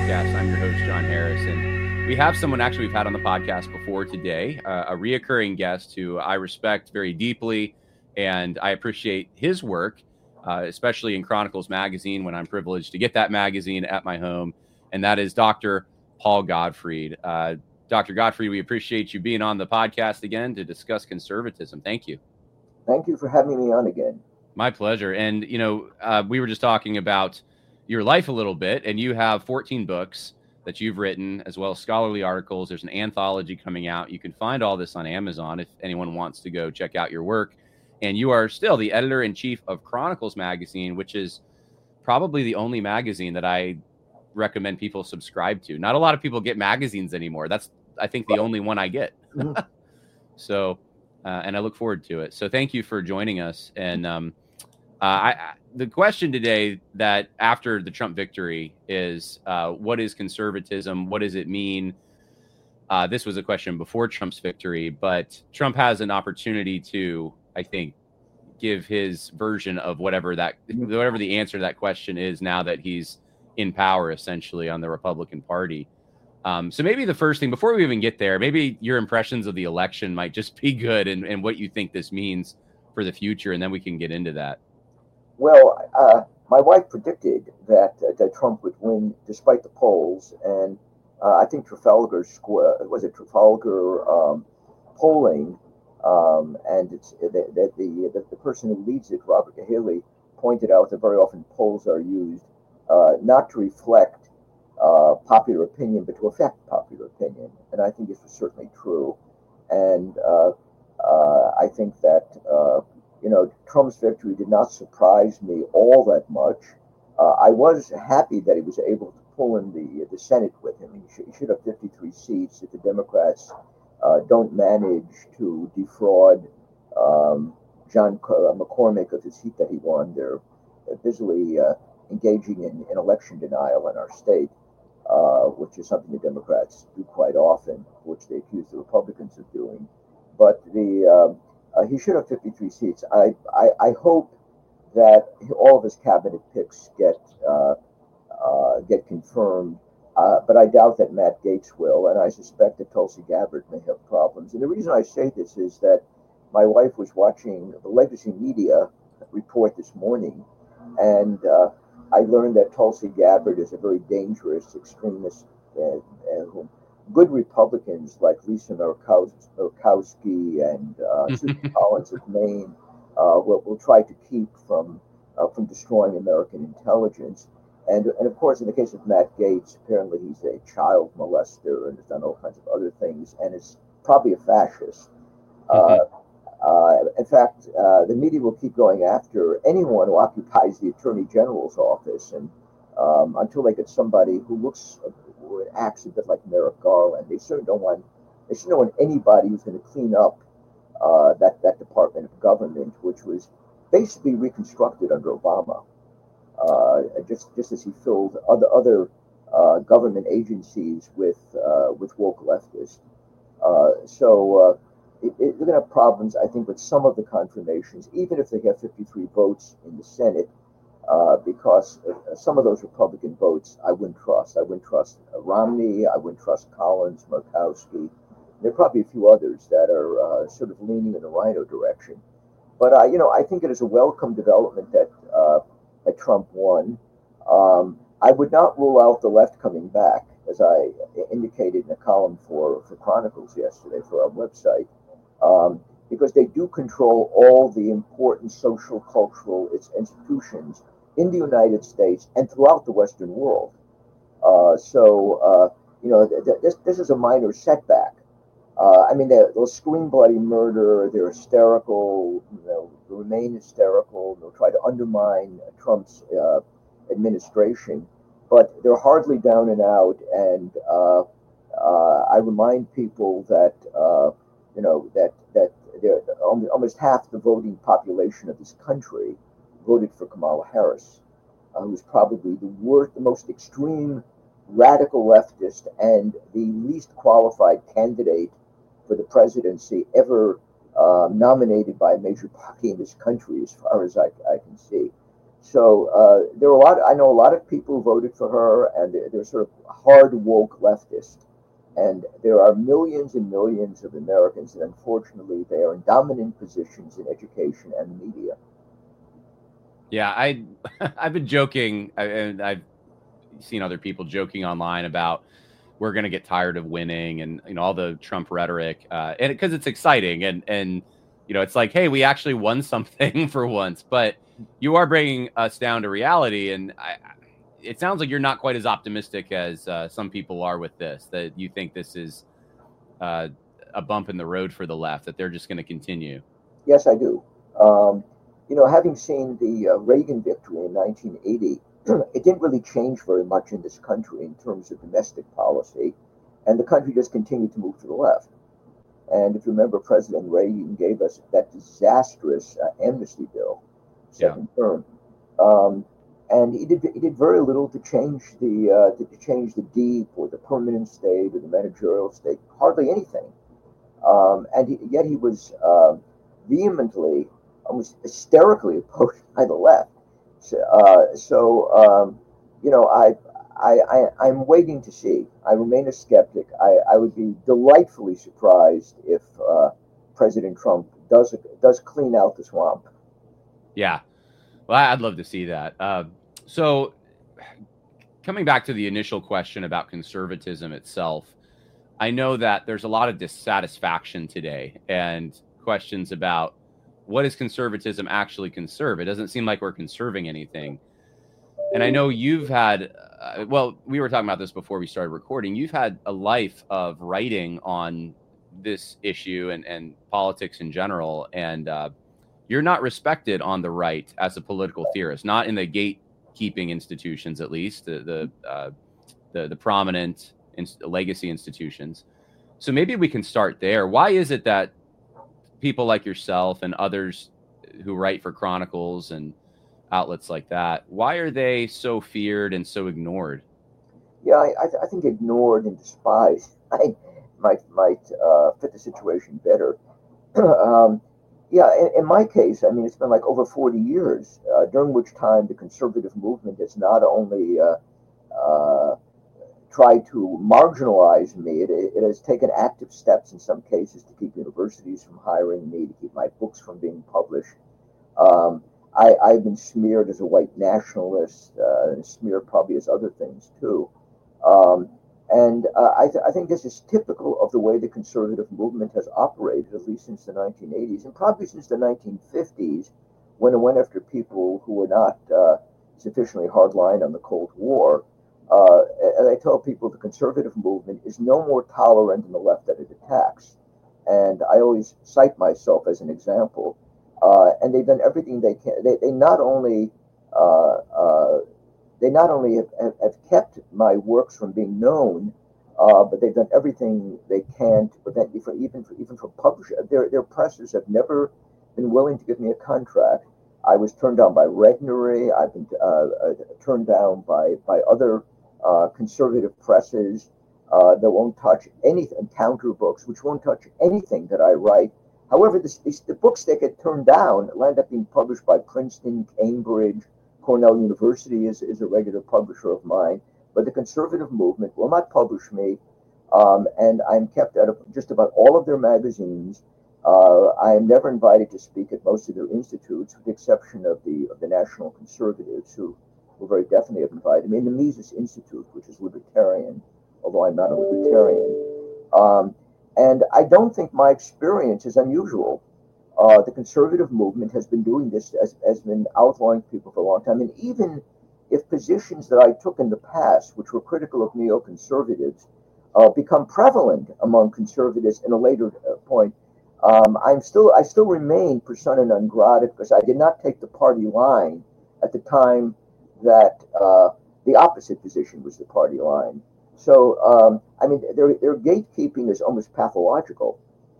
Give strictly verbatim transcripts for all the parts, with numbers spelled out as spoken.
Podcast. I'm your host, John Harris, and we have someone actually we've had on the podcast before today, uh, a reoccurring guest who I respect very deeply, and I appreciate his work, uh, especially in Chronicles Magazine when I'm privileged to get that magazine at my home, and that is Doctor Paul Gottfried. Uh, Doctor Gottfried, we appreciate you being on the podcast again to discuss conservatism. Thank you. Thank you for having me on again. My pleasure. And, you know, uh, we were just talking about your life a little bit, and you have fourteen books that you've written, as well as scholarly articles. There's an anthology coming out. You can find all this on Amazon if anyone wants to go check out your work. And you are still the editor-in-chief of Chronicles Magazine, which is probably the only magazine that I recommend people subscribe to. Not a lot of people get magazines anymore. That's, I think, the only one I get. Mm-hmm. So, uh, and I look forward to it. So thank you for joining us. And, um, Uh, I, I, the question today that after the Trump victory is, uh, what is conservatism? What does it mean? Uh, this was a question before Trump's victory, but Trump has an opportunity to, I think, give his version of whatever that, whatever the answer to that question is now that he's in power, essentially, on the Republican Party. Um, so maybe the first thing, before we even get there, maybe your impressions of the election might just be good and, and what you think this means for the future, and then we can get into that. Well, uh, my wife predicted that uh, that Trump would win despite the polls, and uh, I think Trafalgar Square was it Trafalgar um, polling, um, and it's that the, the, the the person who leads it, Robert Haley, pointed out that very often polls are used uh, not to reflect uh, popular opinion, but to affect popular opinion, and I think this was certainly true, and uh, uh, I think that. Uh, You know, Trump's victory did not surprise me all that much. Uh, I was happy that he was able to pull in the the Senate with him. He should, he should have fifty-three seats if the Democrats uh, don't manage to defraud um, John McCormick of the seat that he won. They're busily uh, engaging in, in election denial in our state, uh, which is something the Democrats do quite often, which they accuse the Republicans of doing. But the um, Uh, he should have fifty-three seats. I, I, I hope that all of his cabinet picks get uh, uh, get confirmed, uh, but I doubt that Matt Gaetz will, and I suspect that Tulsi Gabbard may have problems. And the reason I say this is that my wife was watching the Legacy Media report this morning, and uh, I learned that Tulsi Gabbard is a very dangerous extremist uh, uh, who good Republicans like Lisa Murkowski and uh, Susan Collins of Maine uh, will, will try to keep from uh, from destroying American intelligence. And, and of course, in the case of Matt Gaetz, apparently he's a child molester and has done all kinds of other things and is probably a fascist. Mm-hmm. Uh, uh, in fact, uh, the media will keep going after anyone who occupies the Attorney General's office, and um, until they get somebody who looks who acts a bit like Merrick Garland. They certainly don't want they certainly don't want anybody who's going to clean up uh, that that Department of Government, which was basically reconstructed under Obama, uh, just just as he filled other other uh, government agencies with uh, with woke leftists. Uh, so uh, it, it, they're going to have problems, I think, with some of the confirmations, even if they have fifty-three votes in the Senate. Uh, because uh, some of those Republican votes I wouldn't trust. I wouldn't trust uh, Romney. I wouldn't trust Collins, Murkowski. There are probably a few others that are uh, sort of leaning in the Rhino direction. But uh, you know, I think it is a welcome development that uh, that Trump won. Um, I would not rule out the left coming back, as I indicated in a column for for Chronicles yesterday for our website. Um, because they do control all the important social, cultural institutions in the United States and throughout the Western world. Uh, so, uh, you know, th- th- this, this is a minor setback. Uh, I mean, they'll scream bloody murder, they're hysterical, they'll remain hysterical, they'll try to undermine Trump's uh, administration, but they're hardly down and out. And uh, uh, I remind people that, uh, you know, that, that almost half the voting population of this country voted for Kamala Harris, uh, who's probably the worst, the most extreme radical leftist and the least qualified candidate for the presidency ever uh, nominated by a major party in this country, as far as I, I can see. So uh, there were a lot. I know a lot of people who voted for her, and they're, they're sort of hard woke leftists. And there are millions and millions of Americans, and unfortunately, they are in dominant positions in education and media. Yeah, I I've been joking, and I've seen other people joking online about we're going to get tired of winning, and you know all the Trump rhetoric, uh, and because it's exciting, and and you know it's like, hey, we actually won something for once, but you are bringing us down to reality, and I, it sounds like you're not quite as optimistic as uh, some people are with this. That you think this is uh, a bump in the road for the left, that they're just going to continue. Yes, I do. Um, you know, having seen the uh, Reagan victory in nineteen eighty, it didn't really change very much in this country in terms of domestic policy, and the country just continued to move to the left. And if you remember, President Reagan gave us that disastrous uh, amnesty bill, second yeah. term, um, and he did he did very little to change the uh, to, to change the deep or the permanent state or the managerial state. Hardly anything. Um, and he, yet he was uh, vehemently, almost hysterically opposed by the left. So, uh, so um, you know, I, I, I, I'm waiting to see. I remain a skeptic. I, I would be delightfully surprised if uh, President Trump does does clean out the swamp. Yeah, well, I'd love to see that. Uh, so, coming back to the initial question about conservatism itself, I know that there's a lot of dissatisfaction today and questions about what does conservatism actually conserve? It doesn't seem like we're conserving anything. And I know you've had, uh, well, we were talking about this before we started recording. You've had a life of writing on this issue and, and politics in general. And uh, you're not respected on the right as a political theorist, not in the gatekeeping institutions, at least, the, the, uh, the, the prominent legacy institutions. So maybe we can start there. Why is it that people like yourself and others who write for Chronicles and outlets like that, why are they so feared and so ignored? Yeah, I, I, th- I think ignored and despised I might might uh, fit the situation better. um, yeah, in, in my case, I mean, it's been like over forty years, uh, during which time the conservative movement has not only uh, uh, tried to marginalize me. It, it has taken active steps in some cases to keep universities from hiring me, to keep my books from being published. Um, I, I've been smeared as a white nationalist, uh, and smeared probably as other things too. Um, and uh, I, th- I think this is typical of the way the conservative movement has operated, at least since the nineteen eighties, and probably since the nineteen fifties, when it went after people who were not uh, sufficiently hardline on the Cold War. Uh, and I tell people the conservative movement is no more tolerant than the left that it attacks. And I always cite myself as an example. Uh, and they've done everything they can. They, they not only uh, uh, they not only have, have, have kept my works from being known, uh, but they've done everything they can to prevent me from even for, even from publishing. Their their pressers have never been willing to give me a contract. I was turned down by Regnery. I've been uh, uh, turned down by by other uh, conservative presses uh, that won't touch anything, counter books, which won't touch anything that I write. However, this, this, the books that get turned down land up being published by Princeton, Cambridge, Cornell University is, is a regular publisher of mine. But the conservative movement will not publish me, um, and I'm kept out of just about all of their magazines. Uh, I am never invited to speak at most of their institutes, with the exception of the of the National Conservatives, who, who very definitely have invited me, and the Mises Institute, which is libertarian, although I'm not a libertarian. Um, And I don't think my experience is unusual. Uh, the conservative movement has been doing this, has, has been outlawing people for a long time. And even if positions that I took in the past, which were critical of neoconservatives, uh, become prevalent among conservatives in a later uh, point, um, I'm still I still remain persona non grata because I did not take the party line at the time that uh, the opposite position was the party line. So, um, I mean, their, their gatekeeping is almost pathological,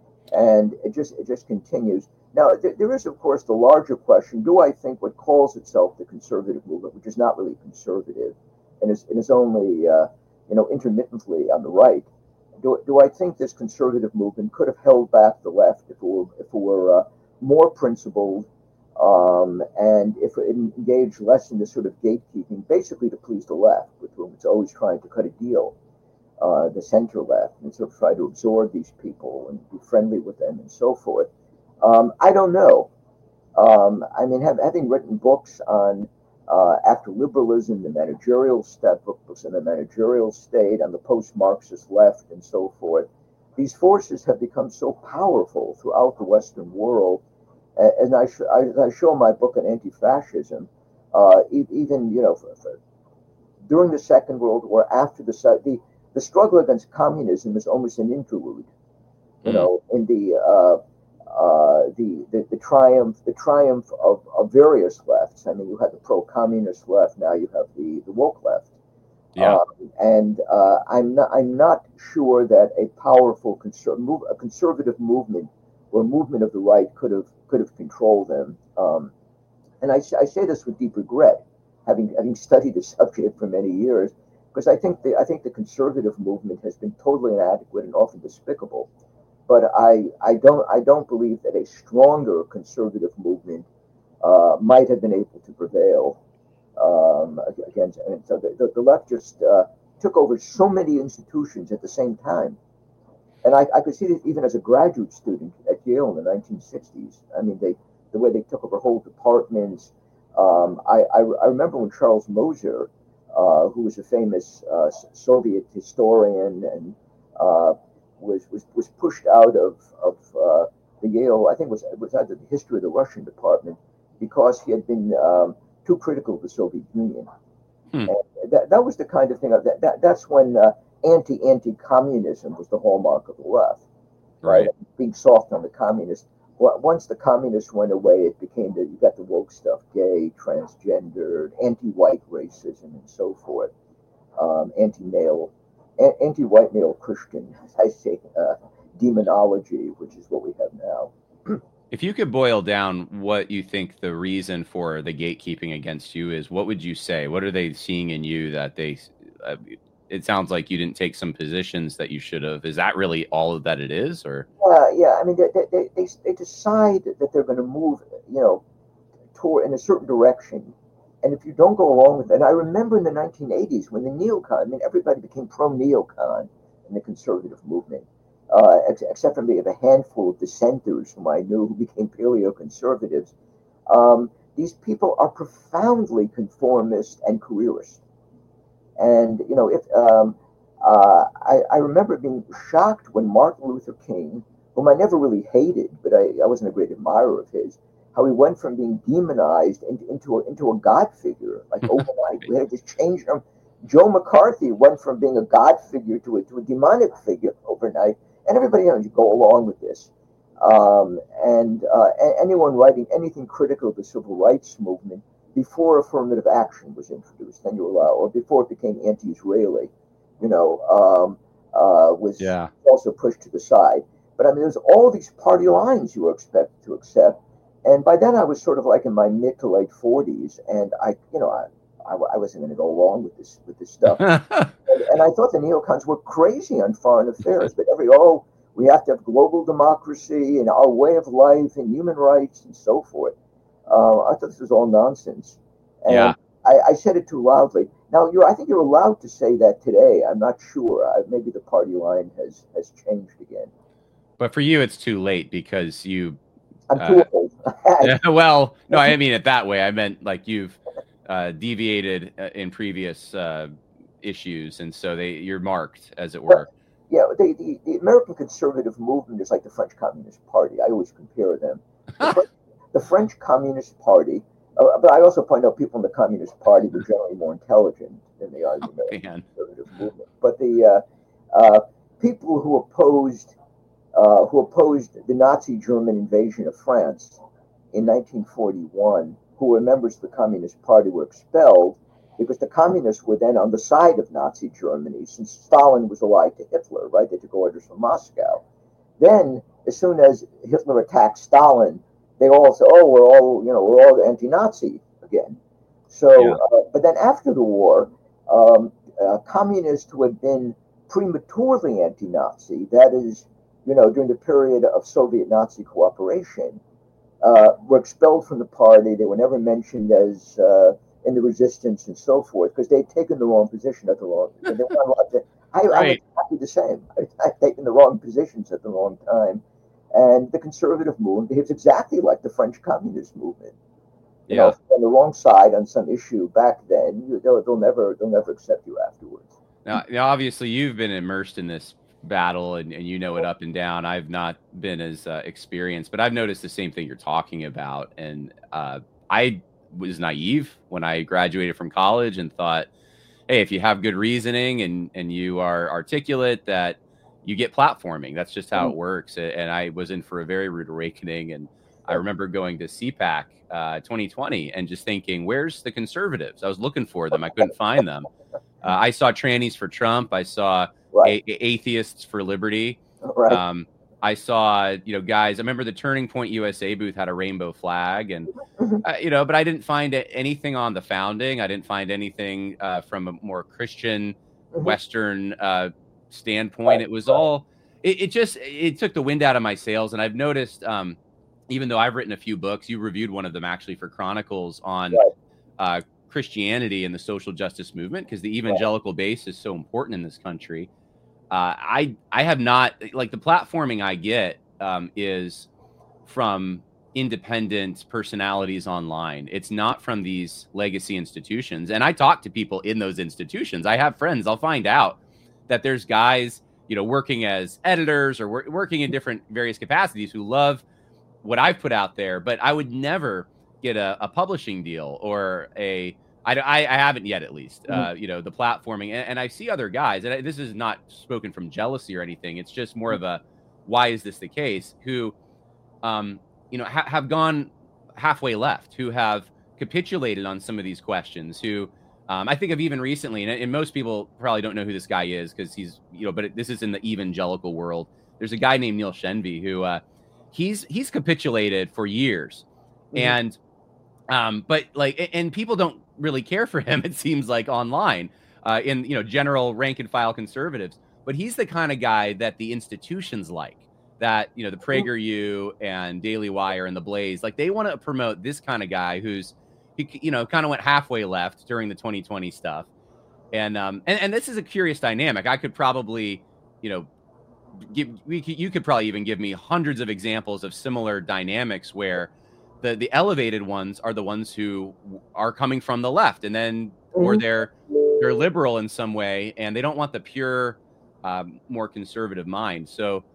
and it just it just continues. Now, th- there is, of course, the larger question: do I think what calls itself the conservative movement, which is not really conservative, and is and is only uh, you know intermittently on the right, do do I think this conservative movement could have held back the left if it were if it were uh, more principled, Um, and if it engaged less in this sort of gatekeeping, basically to please the left, with whom it's always trying to cut a deal, uh, the center left, and sort of try to absorb these people and be friendly with them and so forth. Um, I don't know. Um, I mean, have, having written books on uh, after liberalism, the managerial state, books on the managerial state, on the post-Marxist left, and so forth, these forces have become so powerful throughout the Western world. And I, sh- I, I show in my book on anti-fascism, uh, e- even you know, for, for, during the Second World War, after the the the struggle against communism is almost an interlude. You Mm. know, in the uh, uh, the, the the triumph the triumph of, of various lefts. I mean, you had the pro-communist left. Now you have the, the woke left. Yeah. Um, and uh, I'm not I'm not sure that a powerful conser- move, a conservative movement or movement of the right could have could have controlled them. Um, and I, I say this with deep regret, having having studied the subject for many years, because I think the I think the conservative movement has been totally inadequate and often despicable. But I, I don't I don't believe that a stronger conservative movement uh, might have been able to prevail um, against. And so the, the, the left just uh, took over so many institutions at the same time. And I, I could see this even as a graduate student at Yale in the nineteen sixties. I mean, they the way they took over whole departments. Um, I, I, I remember when Charles Moser, uh, who was a famous uh, Soviet historian and uh, was, was was pushed out of of uh, the Yale. I think it was it was either the history of the Russian department because he had been um, too critical of the Soviet Union. Hmm. And that that was the kind of thing that, that that's when uh, anti anti communism was the hallmark of the left, right? Right. Being soft on the communists. Well, once the communists went away, it became that you got the woke stuff: gay, transgendered, anti-white racism, and so forth. Um, anti-male, a- anti-white male Christian, as I say, uh, demonology, which is what we have now. If you could boil down what you think the reason for the gatekeeping against you is, what would you say? What are they seeing in you that they? Uh, it sounds like you didn't take some positions that you should have. Is that really all that it is, or? Uh, yeah, I mean, they, they, they, they decide that they're going to move, you know, toward in a certain direction. And if you don't go along with it, and I remember in the nineteen eighties when the neocon, I mean, everybody became pro-neocon in the conservative movement, uh, ex- except for maybe a handful of dissenters whom I knew who became paleo-conservatives. Um, these people are profoundly conformist and careerist. And, you know, if um, uh, I, I remember being shocked when Martin Luther King, whom I never really hated, but I, I wasn't a great admirer of his, how he went from being demonized into, into, a, into a God figure, like overnight. We had to change him. Joe McCarthy went from being a God figure to a, to a demonic figure overnight. And everybody else, you go along with this. Um, and uh, anyone writing anything critical of the civil rights movement before affirmative action was introduced, then you allow, or before it became anti-Israeli, you know, um, uh, was Yeah. also pushed to the side. But I mean, there's all these party lines you were expected to accept. And by then I was sort of like in my mid to late forties, and I, you know, I, I, I wasn't going to go along with this with this stuff. And, and I thought the neocons were crazy on foreign affairs, but every, oh, we have to have global democracy and our way of life and human rights and so forth. Uh, I thought this was all nonsense, and Yeah. I, I said it too loudly. Now, you're, I think you're allowed to say that today. I'm not sure. I, maybe the party line has has changed again. But for you, it's too late because you. I'm too Uh, old. yeah, well, no, I didn't mean it that way. I meant like you've uh, deviated uh, in previous uh, issues, and so they you're marked, as it were. Yeah, the, the, the American conservative movement is like the French Communist Party. I always compare them. The, French, the French Communist Party, uh, but I also point out people in the Communist Party were generally more intelligent than they are in the Oh, American man. conservative movement. But the uh, uh, people who opposed uh, who opposed the Nazi German invasion of France in nineteen forty-one, who were members of the Communist Party, were expelled because the communists were then on the side of Nazi Germany, since Stalin was allied to Hitler, right? They took orders from Moscow. Then, as soon as Hitler attacked Stalin, they all said, "Oh, we're all, you know, we're all anti-Nazi again." Yeah. So, uh, but then after the war, um, uh, communists who had been prematurely anti-Nazi, that is, you know, during the period of Soviet-Nazi cooperation, uh, were expelled from the party. They were never mentioned as uh, in the resistance and so forth because they'd taken the wrong position at the wrong. They weren't allowed to, I, I'm Right. exactly the same. I, I've taken the wrong positions at the wrong time, and the conservative movement behaves exactly like the French Communist movement. You know, Yeah. if you're on the wrong side on some issue back then, you, they'll, they'll never they'll never accept you afterwards. Now, now, obviously, you've been immersed in this battle, and, and you know it up and down. I've not been as uh, experienced, but I've noticed the same thing you're talking about. And uh, I was naive when I graduated from college and thought, hey, if you have good reasoning and and you are articulate, that you get platforming. That's just how it works. And I was in for a very rude awakening. And I remember going to C PAC uh, twenty twenty and just thinking, where's the conservatives? I was looking for them. I couldn't find them. Uh, I saw trannies for Trump. I saw Right. a- atheists for liberty. Right. Um, I saw, you know, guys. I remember the Turning Point U S A booth had a rainbow flag, and uh, you know, but I didn't find anything on the founding. I didn't find anything uh, from a more Christian, Western uh, standpoint. It was all. It, it just it took the wind out of my sails, and I've noticed. Um, even though I've written a few books, you reviewed one of them actually for Chronicles on Right. uh, Christianity and the social justice movement, because the evangelical base is so important in this country. Uh, I I have not, like, the platforming I get um, is from independent personalities online. It's not from these legacy institutions. And I talk to people in those institutions. I have friends. I'll find out that there's guys, you know, working as editors or wor- working in different various capacities who love what I've put out there, but I would never get a, a publishing deal or a, I, I, I haven't yet, at least, uh, you know, the platforming. And, and I see other guys, and I, this is not spoken from jealousy or anything. It's just more of a, why is this the case? Who, um, you know, ha- have gone halfway left, who have capitulated on some of these questions, who um, I think of even recently, and, and most people probably don't know who this guy is because he's, you know, but it, this is in the evangelical world. There's a guy named Neil Shenvi who uh, he's he's capitulated for years, mm-hmm. and um, but like, and people don't really care for him. It seems like online, uh, in you know general rank and file conservatives, but he's the kind of guy that the institutions like. That, you know, the PragerU and Daily Wire and the Blaze, like, they want to promote this kind of guy who's, he, you know, kind of went halfway left during the twenty twenty stuff. And, um, and, and this is a curious dynamic. I could probably, you know, give, we could, you could probably even give me hundreds of examples of similar dynamics where the, the elevated ones are the ones who are coming from the left, and then, or they're, they're liberal in some way, and they don't want the pure, um, more conservative mind. So,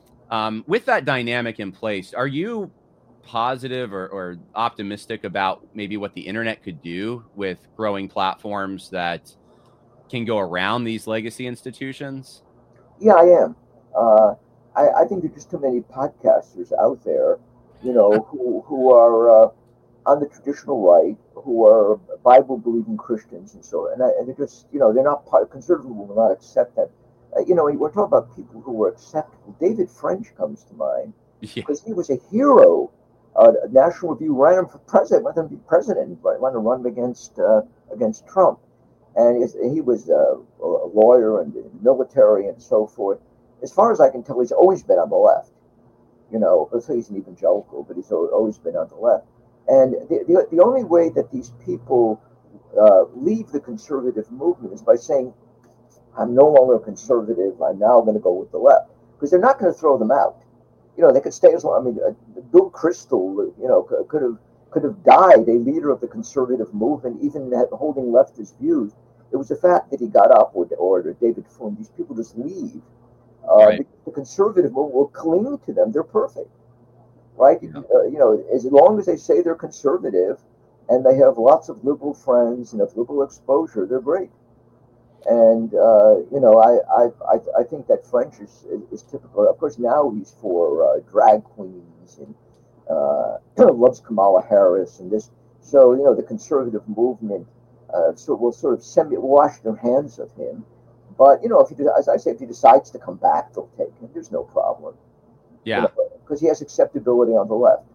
Um, with that dynamic in place, are you positive or, or optimistic about maybe what the internet could do with growing platforms that can go around these legacy institutions? Yeah, I am. Uh, I, I think there's just too many podcasters out there, you know, who who are uh, on the traditional right, who are Bible believing Christians and so on. And, I, and they're just, you know, they're not part. Conservatives will not accept that. Uh, you know, we're talking about people who were acceptable. David French comes to mind because yeah. he was a hero. Uh, National Review ran him for president, wanted him to be president, wanted to run against uh, against Trump, and he was uh, a lawyer and military and so forth. As far as I can tell, he's always been on the left. You know, let's say he's an evangelical, but he's always been on the left. And the the, the only way that these people uh, leave the conservative movement is by saying, I'm no longer conservative. I'm now going to go with the left, because they're not going to throw them out. You know, they could stay as long. I mean, uh, Bill Kristol, you know, could have could have died a leader of the conservative movement, even holding leftist views. It was the fact that he got up, or, or David Frum. These people just leave. Uh, right. The conservative movement will cling to them. They're perfect, right? Yeah. Uh, you know, as long as they say they're conservative, and they have lots of liberal friends and have liberal exposure, they're great. And uh, you know, I, I I think that French is, is typical. Of course, now he's for uh, drag queens and uh, loves Kamala Harris and this. So you know, the conservative movement uh, so will sort of semi wash their hands of him. But you know, if he, as I say, if he decides to come back, they'll take him. There's no problem. Yeah, because you know, he has acceptability on the left.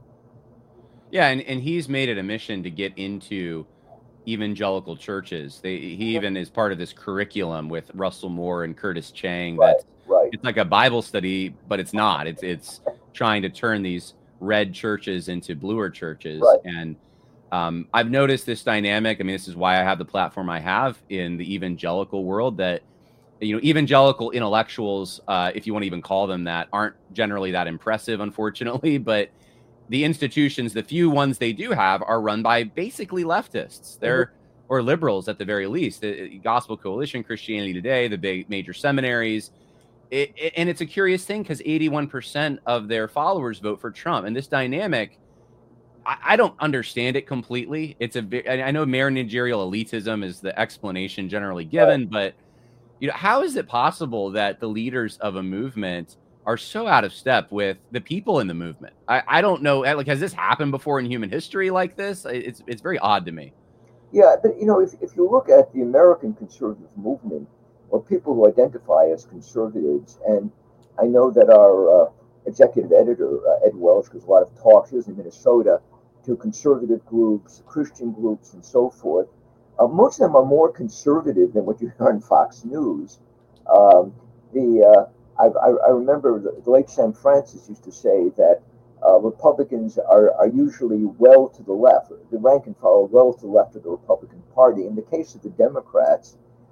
Yeah, and and he's made it a mission to get into evangelical churches. They, he even is part of this curriculum with Russell Moore and Curtis Chang. Right, That's right. It's like a Bible study, but it's not. It's it's trying to turn these red churches into bluer churches. Right. And um, I've noticed this dynamic. I mean, this is why I have the platform I have in the evangelical world, that, you know, evangelical intellectuals, uh, if you want to even call them that, aren't generally that impressive, unfortunately. But the institutions, the few ones they do have, are run by basically leftists. They're mm-hmm. or liberals at the very least. The Gospel Coalition, Christianity Today, the big major seminaries. It, it, and it's a curious thing because eighty-one percent of their followers vote for Trump. And this dynamic, I, I don't understand it completely. It's a, I know managerial elitism is the explanation generally given, right. but you know, how is it possible that the leaders of a movement are so out of step with the people in the movement? I, I don't know. Like, has this happened before in human history like this? It's it's very odd to me. Yeah, but you know, if if you look at the American conservative movement, or people who identify as conservatives, and I know that our uh, executive editor, uh, Ed Welch, gives a lot of talks in Minnesota to conservative groups, Christian groups, and so forth. Uh, most of them are more conservative than what you hear on Fox News. Um, the uh, I, I remember the late Sam Francis used to say that uh, Republicans are, are usually well to the left, the rank and file well to the left of the Republican Party. In the case of the Democrats,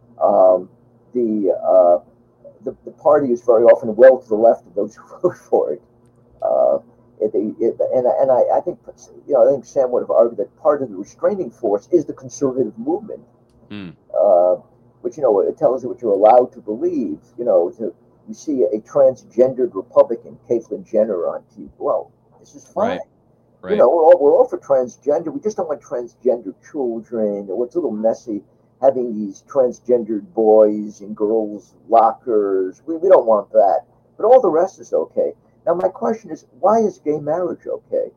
um, the, uh, the the party is very often well to the left of those who vote for it. Uh, it, it and and I, I think you know I think Sam would have argued that part of the restraining force is the conservative movement, mm. uh, which you know it tells you what you're allowed to believe. You know, to, you see a transgendered Republican, Caitlyn Jenner, on T V. Well, this is fine. Right. Right. You know, we're all, we're all for transgender. We just don't want transgender children. Or it's a little messy having these transgendered boys and girls lockers. We, we don't want that. But all the rest is okay. Now, my question is, why is gay marriage okay?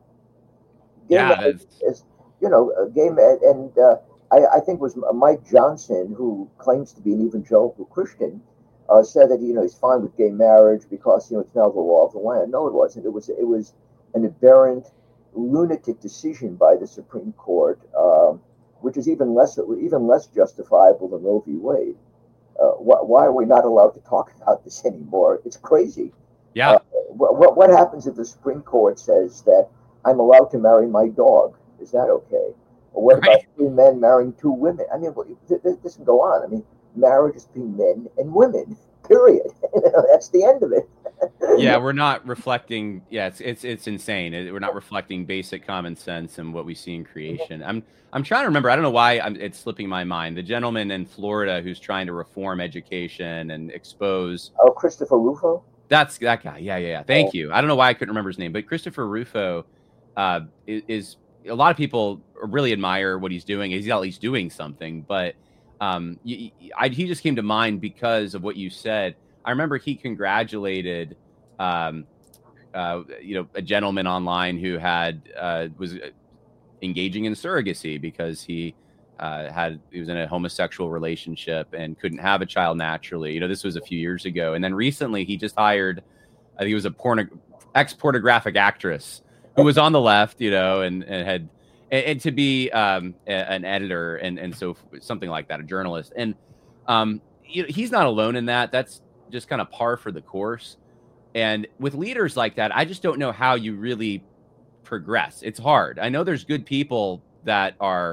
Gay yeah, marriage is, you know, uh, gay marriage, and uh, I, I think it was Mike Johnson, who claims to be an evangelical Christian, uh, said that, you know, he's fine with gay marriage because, you know, it's now the law of the land. No, it wasn't. It was, it was an aberrant, lunatic decision by the Supreme Court, um, which is even less even less justifiable than Roe v. Wade. Uh, wh- why are we not allowed to talk about this anymore? It's crazy. Yeah. Uh, what what happens if the Supreme Court says that I'm allowed to marry my dog? Is that okay? Or what right. about three men marrying two women? I mean, this can go on. I mean, marriage is between men and women. Period. That's the end of it. Yeah, we're not reflecting. Yeah, it's it's it's insane. We're not reflecting basic common sense and what we see in creation. I'm I'm trying to remember. I don't know why I'm, it's slipping my mind. The gentleman in Florida who's trying to reform education and expose. Oh, Christopher Rufo. That's that guy. Yeah, yeah, yeah. Thank oh. you. I don't know why I couldn't remember his name, but Christopher Rufo uh, is, is a lot of people really admire what he's doing. He's at least doing something, but um, I, I, he just came to mind because of what you said. I remember he congratulated. Um, uh, you know, a gentleman online who had uh, was engaging in surrogacy because he uh, had he was in a homosexual relationship and couldn't have a child naturally. You know, this was a few years ago, and then recently he just hired. I think he was a porno ex pornographic actress who was on the left, you know, and and had and, and to be um, a, an editor and and so something like that, a journalist, and um, you know, he's not alone in that. That's just kind of par for the course. And with leaders like that, I just don't know how you really progress. It's hard. I know there's good people that are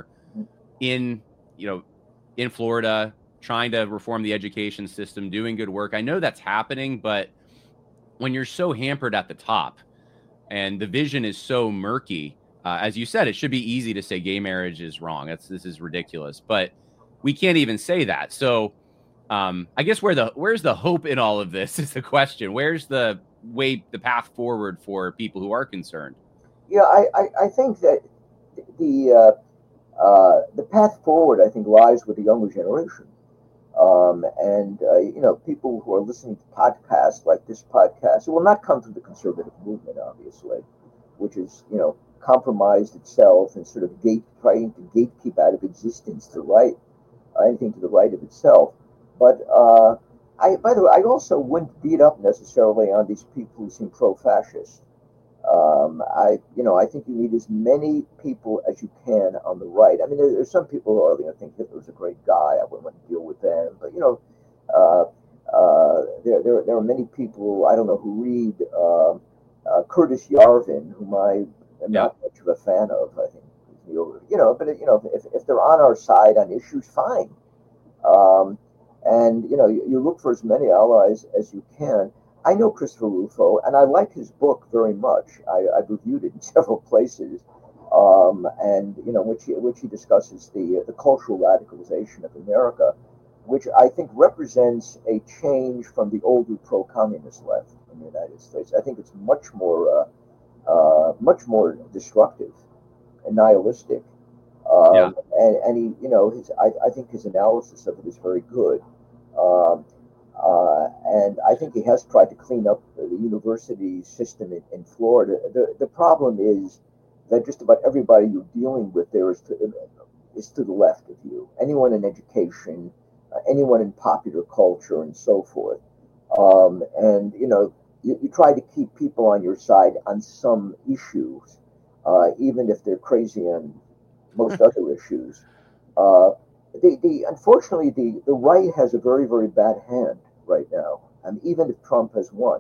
in, you know, in Florida trying to reform the education system, doing good work. I know that's happening, but when you're so hampered at the top and the vision is so murky, uh, as you said, it should be easy to say gay marriage is wrong. That's this is ridiculous, but we can't even say that. So Um, I guess where the where's the hope in all of this is the question. Where's the way, the path forward for people who are concerned? Yeah, I, I, I think that the uh, uh, the path forward, I think, lies with the younger generation. Um, and, uh, you know, people who are listening to podcasts like this podcast, it will not come from the conservative movement, obviously, which is, you know, compromised itself and sort of gate, trying to gatekeep out of existence the right, uh, anything to the right of itself. But uh, I, by the way, I also wouldn't beat up necessarily on these people who seem pro-fascist. Um, I, you know, I think you need as many people as you can on the right. I mean, there, there's some people who are, you know, think Hitler's a great guy. I wouldn't want to deal with them. But you know, uh, uh, there, there, there are many people I don't know who read uh, uh, Curtis Yarvin, whom I am Yeah. not much of a fan of. I think, you know, but you know, if, if they're on our side on issues, fine. Um, and you know, you, you look for as many allies as you can. I know Christopher Rufo, and I like his book very much. I, I've reviewed it in several places, um, and you know, which he, which he discusses the the cultural radicalization of America, which I think represents a change from the older pro-communist left in the United States. I think it's much more uh, uh, much more destructive and nihilistic. Yeah. Um, and, and he, you know, his I, I think his analysis of it is very good. Um, uh, and I think he has tried to clean up the university system in, in Florida. The, the problem is that just about everybody you're dealing with there is to, is to the left of you. Anyone in education, uh, anyone in popular culture, and so forth. Um, and, you know, you, you try to keep people on your side on some issues, uh, even if they're crazy on most other issues. Uh, the, the unfortunately the, the right has a very very bad hand right now, and even if Trump has won,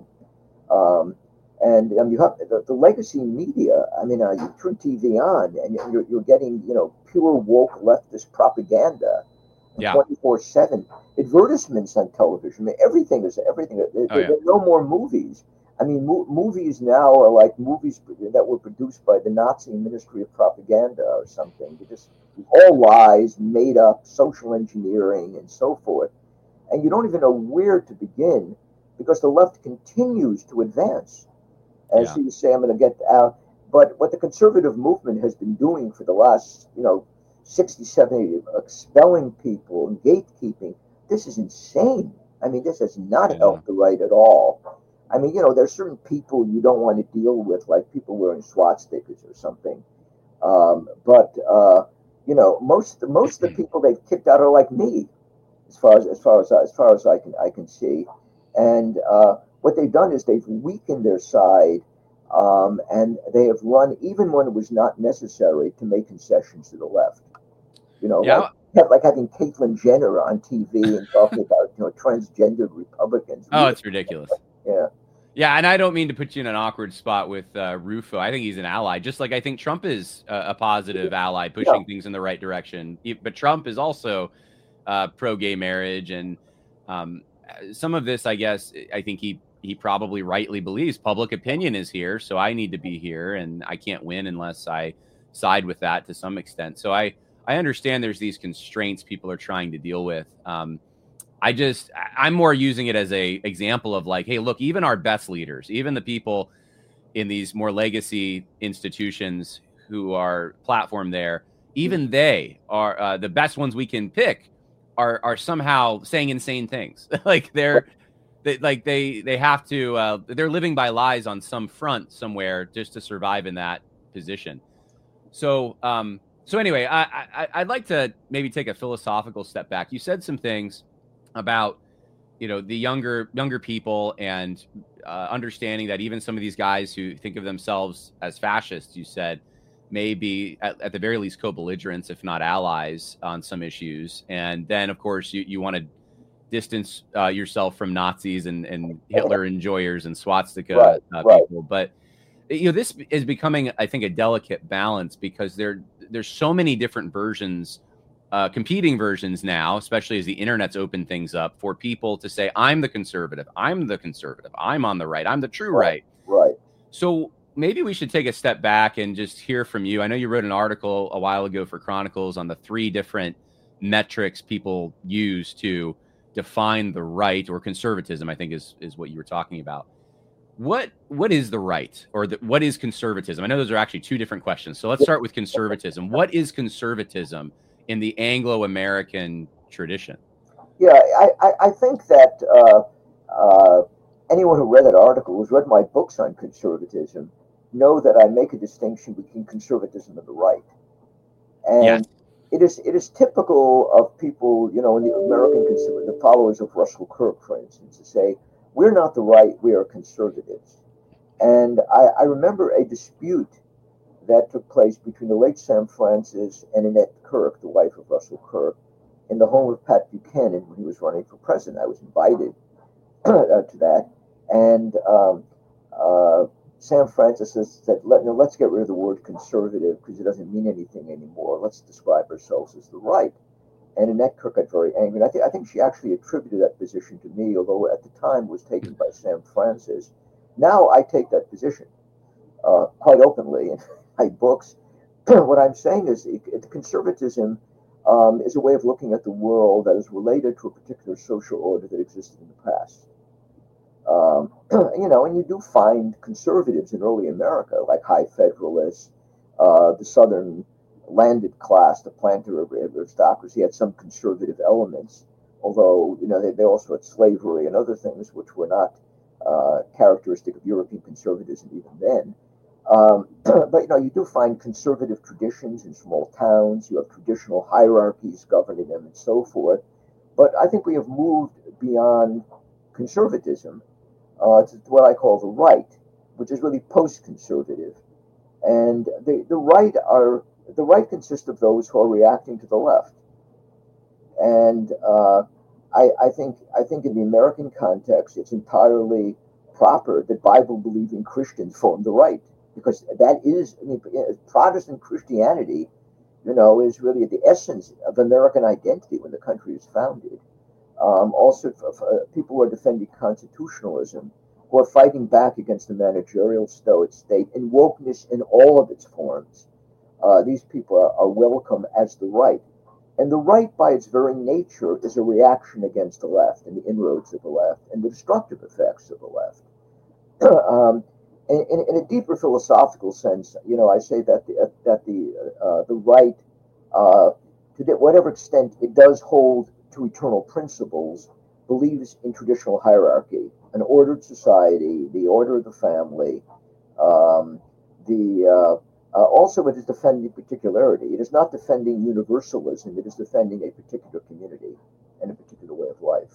um, and um, you have the, the legacy media. I mean, uh, you turn T V on and you're, you're getting you know pure woke leftist propaganda, Yeah. twenty-four seven advertisements on television. I mean, everything is everything. There, Oh, yeah. there are no more movies. I mean, mo- movies now are like movies that were produced by the Nazi Ministry of Propaganda or something. They just all lies, made up, social engineering, and so forth. And you don't even know where to begin because the left continues to advance. As Yeah. you say, I'm going to get out. But what the conservative movement has been doing for the last, you know, sixty, seventy, expelling people and gatekeeping, this is insane. I mean, this has not Yeah. helped the right at all. I mean, you know, there's certain people you don't want to deal with, like people wearing swastikas or something. Um, but uh, you know, most most of the people they've kicked out are like me, as far as as far as as far as I can I can see. And uh, what they've done is they've weakened their side, um, and they have run even when it was not necessary to make concessions to the left. You know, like Yeah. like having Caitlyn Jenner on T V and talking about you know transgendered Republicans. Oh, Really? it's ridiculous. Yeah. Yeah, and I don't mean to put you in an awkward spot with uh, Rufo. I think he's an ally, just like I think Trump is a, a positive ally, pushing Yeah. things in the right direction. But Trump is also uh, pro-gay marriage, and um, some of this, I guess, I think he he probably rightly believes public opinion is here, so I need to be here, and I can't win unless I side with that to some extent. So I I understand there's these constraints people are trying to deal with. Um, I just I'm more using it as a example of like, hey, look, even our best leaders, even the people in these more legacy institutions who are platform there, even they are uh, the best ones we can pick are are somehow saying insane things. Like they're they like they they have to uh, they're living by lies on some front somewhere just to survive in that position. So um so anyway, I, I I'd like to maybe take a philosophical step back. You said some things about you know the younger younger people and uh, understanding that even some of these guys who think of themselves as fascists, you said, may be at, at the very least co-belligerents, if not allies, on some issues. And then, of course, you you want to distance uh, yourself from Nazis and and Hitler enjoyers and swastika Right. uh, Right. people, but you know this is becoming, I think, a delicate balance because there there's so many different versions uh, competing versions now, especially as the internet's opened things up for people to say, I'm the conservative, I'm the conservative, I'm on the right, I'm the true right. Right. So maybe we should take a step back and just hear from you. I know you wrote an article a while ago for Chronicles on the three different metrics people use to define the right, or conservatism, I think is is what you were talking about. What what is the right, or the, what is conservatism? I know those are actually two different questions. So let's start with conservatism. What is conservatism in the Anglo-American tradition? Yeah, I, I, I think that uh, uh, anyone who read that article, who's read my books on conservatism, know that I make a distinction between conservatism and the right. Yes. And it is it is typical of people, you know, in the American conservative, the followers of Russell Kirk, for instance, to say, we're not the right, we are conservatives. And I, I remember a dispute that took place between the late Sam Francis and Annette Kirk, the wife of Russell Kirk, in the home of Pat Buchanan when he was running for president. I was invited uh, to that. And um, uh, Sam Francis has said, Let, no, let's get rid of the word conservative because it doesn't mean anything anymore. Let's describe ourselves as the right. And Annette Cook got very angry. And I, th- I think she actually attributed that position to me, although at the time it was taken by Sam Francis. Now I take that position uh, quite openly in my books. What I'm saying is it, it, conservatism um, is a way of looking at the world that is related to a particular social order that existed in the past. Um, you know, and you do find conservatives in early America, like high federalists, uh, the Southern landed class, the planter aristocracy had some conservative elements, although, you know, they, they also had slavery and other things which were not uh, characteristic of European conservatism even then. Um, but, you know, you do find conservative traditions in small towns. You have traditional hierarchies governing them and so forth. But I think we have moved beyond conservatism uh, to what I call the right, which is really post-conservative. And the, the right are the right consists of those who are reacting to the left. And uh, I, I think I think in the American context, it's entirely proper that Bible-believing Christians form the right, because that is, I mean, Protestant Christianity, you know, is really at the essence of American identity when the country is founded. Um, also, uh, people who are defending constitutionalism, who are fighting back against the managerial state and wokeness in all of its forms. Uh, these people are, are welcome as the right. And the right, by its very nature, is a reaction against the left and the inroads of the left and the destructive effects of the left. um, in, in, in a deeper philosophical sense, you know, I say that the, that the, uh, the right, uh, to whatever extent it does hold to eternal principles, believes in traditional hierarchy, an ordered society, the order of the family, um, the uh, uh, also it is defending particularity. It is not defending universalism. It is defending a particular community and a particular way of life.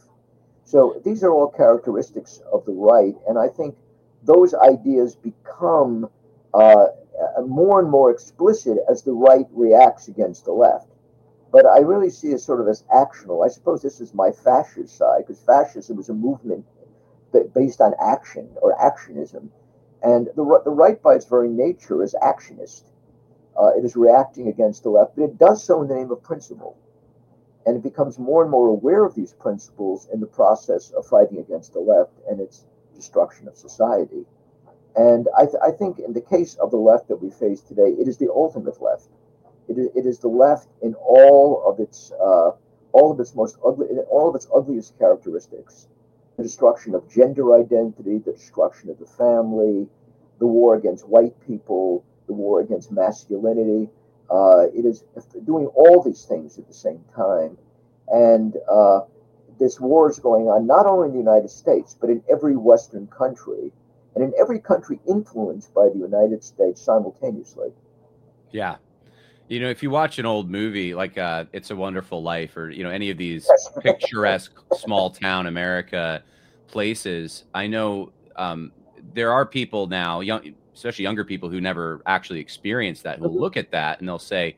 So these are all characteristics of the right, and I think those ideas become uh, more and more explicit as the right reacts against the left. But I really see it sort of as actional. I suppose this is my fascist side, because fascism was a movement based on action or actionism. And the, the right, by its very nature, is actionist. Uh, it is reacting against the left, but it does so in the name of principle. And it becomes more and more aware of these principles in the process of fighting against the left and its destruction of society. And I, th- I think in the case of the left that we face today, it is the ultimate left. It is, it is the left in all of its uh, all of its most ugly, all of its ugliest characteristics. The destruction of gender identity, the destruction of the family, the war against white people, the war against masculinity. Uh, it is doing all these things at the same time. And uh, this war is going on not only in the United States, but in every Western country, and in every country influenced by the United States simultaneously. Yeah. You know, if you watch an old movie like uh, It's a Wonderful Life, or, you know, any of these picturesque small town America places, I know um, there are people now, young, especially younger people who never actually experienced that, who look at that and they'll say,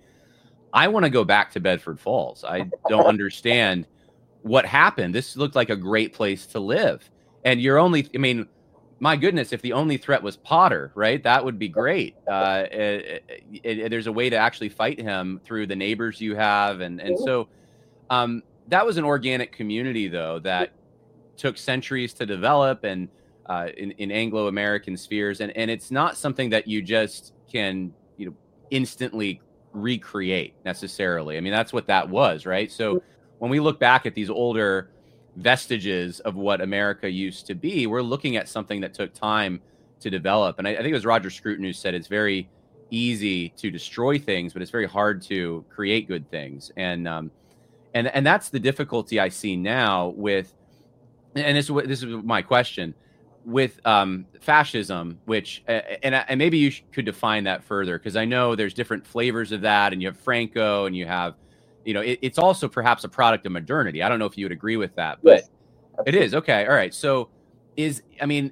I want to go back to Bedford Falls. I don't understand what happened. This looked like a great place to live. And you're only, I mean, my goodness, if the only threat was Potter, right? That would be great. Uh, it, it, it, there's a way to actually fight him through the neighbors you have. And, and so um, that was an organic community, though, that took centuries to develop and uh, in, in Anglo-American spheres. And, and it's not something that you just can, you know, instantly recreate necessarily. I mean, that's what that was, right? So when we look back at these older vestiges of what America used to be, we're looking at something that took time to develop. And I, I think it was Roger Scruton who said it's very easy to destroy things, but it's very hard to create good things. And um, and and that's the difficulty I see now with, and this this is my question, with um, fascism, which and and maybe you could define that further, because I know there's different flavors of that, and you have Franco, and you have, you know, it, it's also perhaps a product of modernity. I don't know if you would agree with that, but yes, it is. Okay. All right. So is, I mean,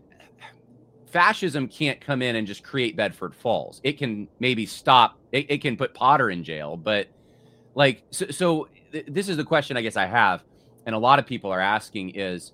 fascism can't come in and just create Bedford Falls. It can maybe stop, it, it can put Potter in jail, but like, so, so th- this is the question I guess I have, and a lot of people are asking is,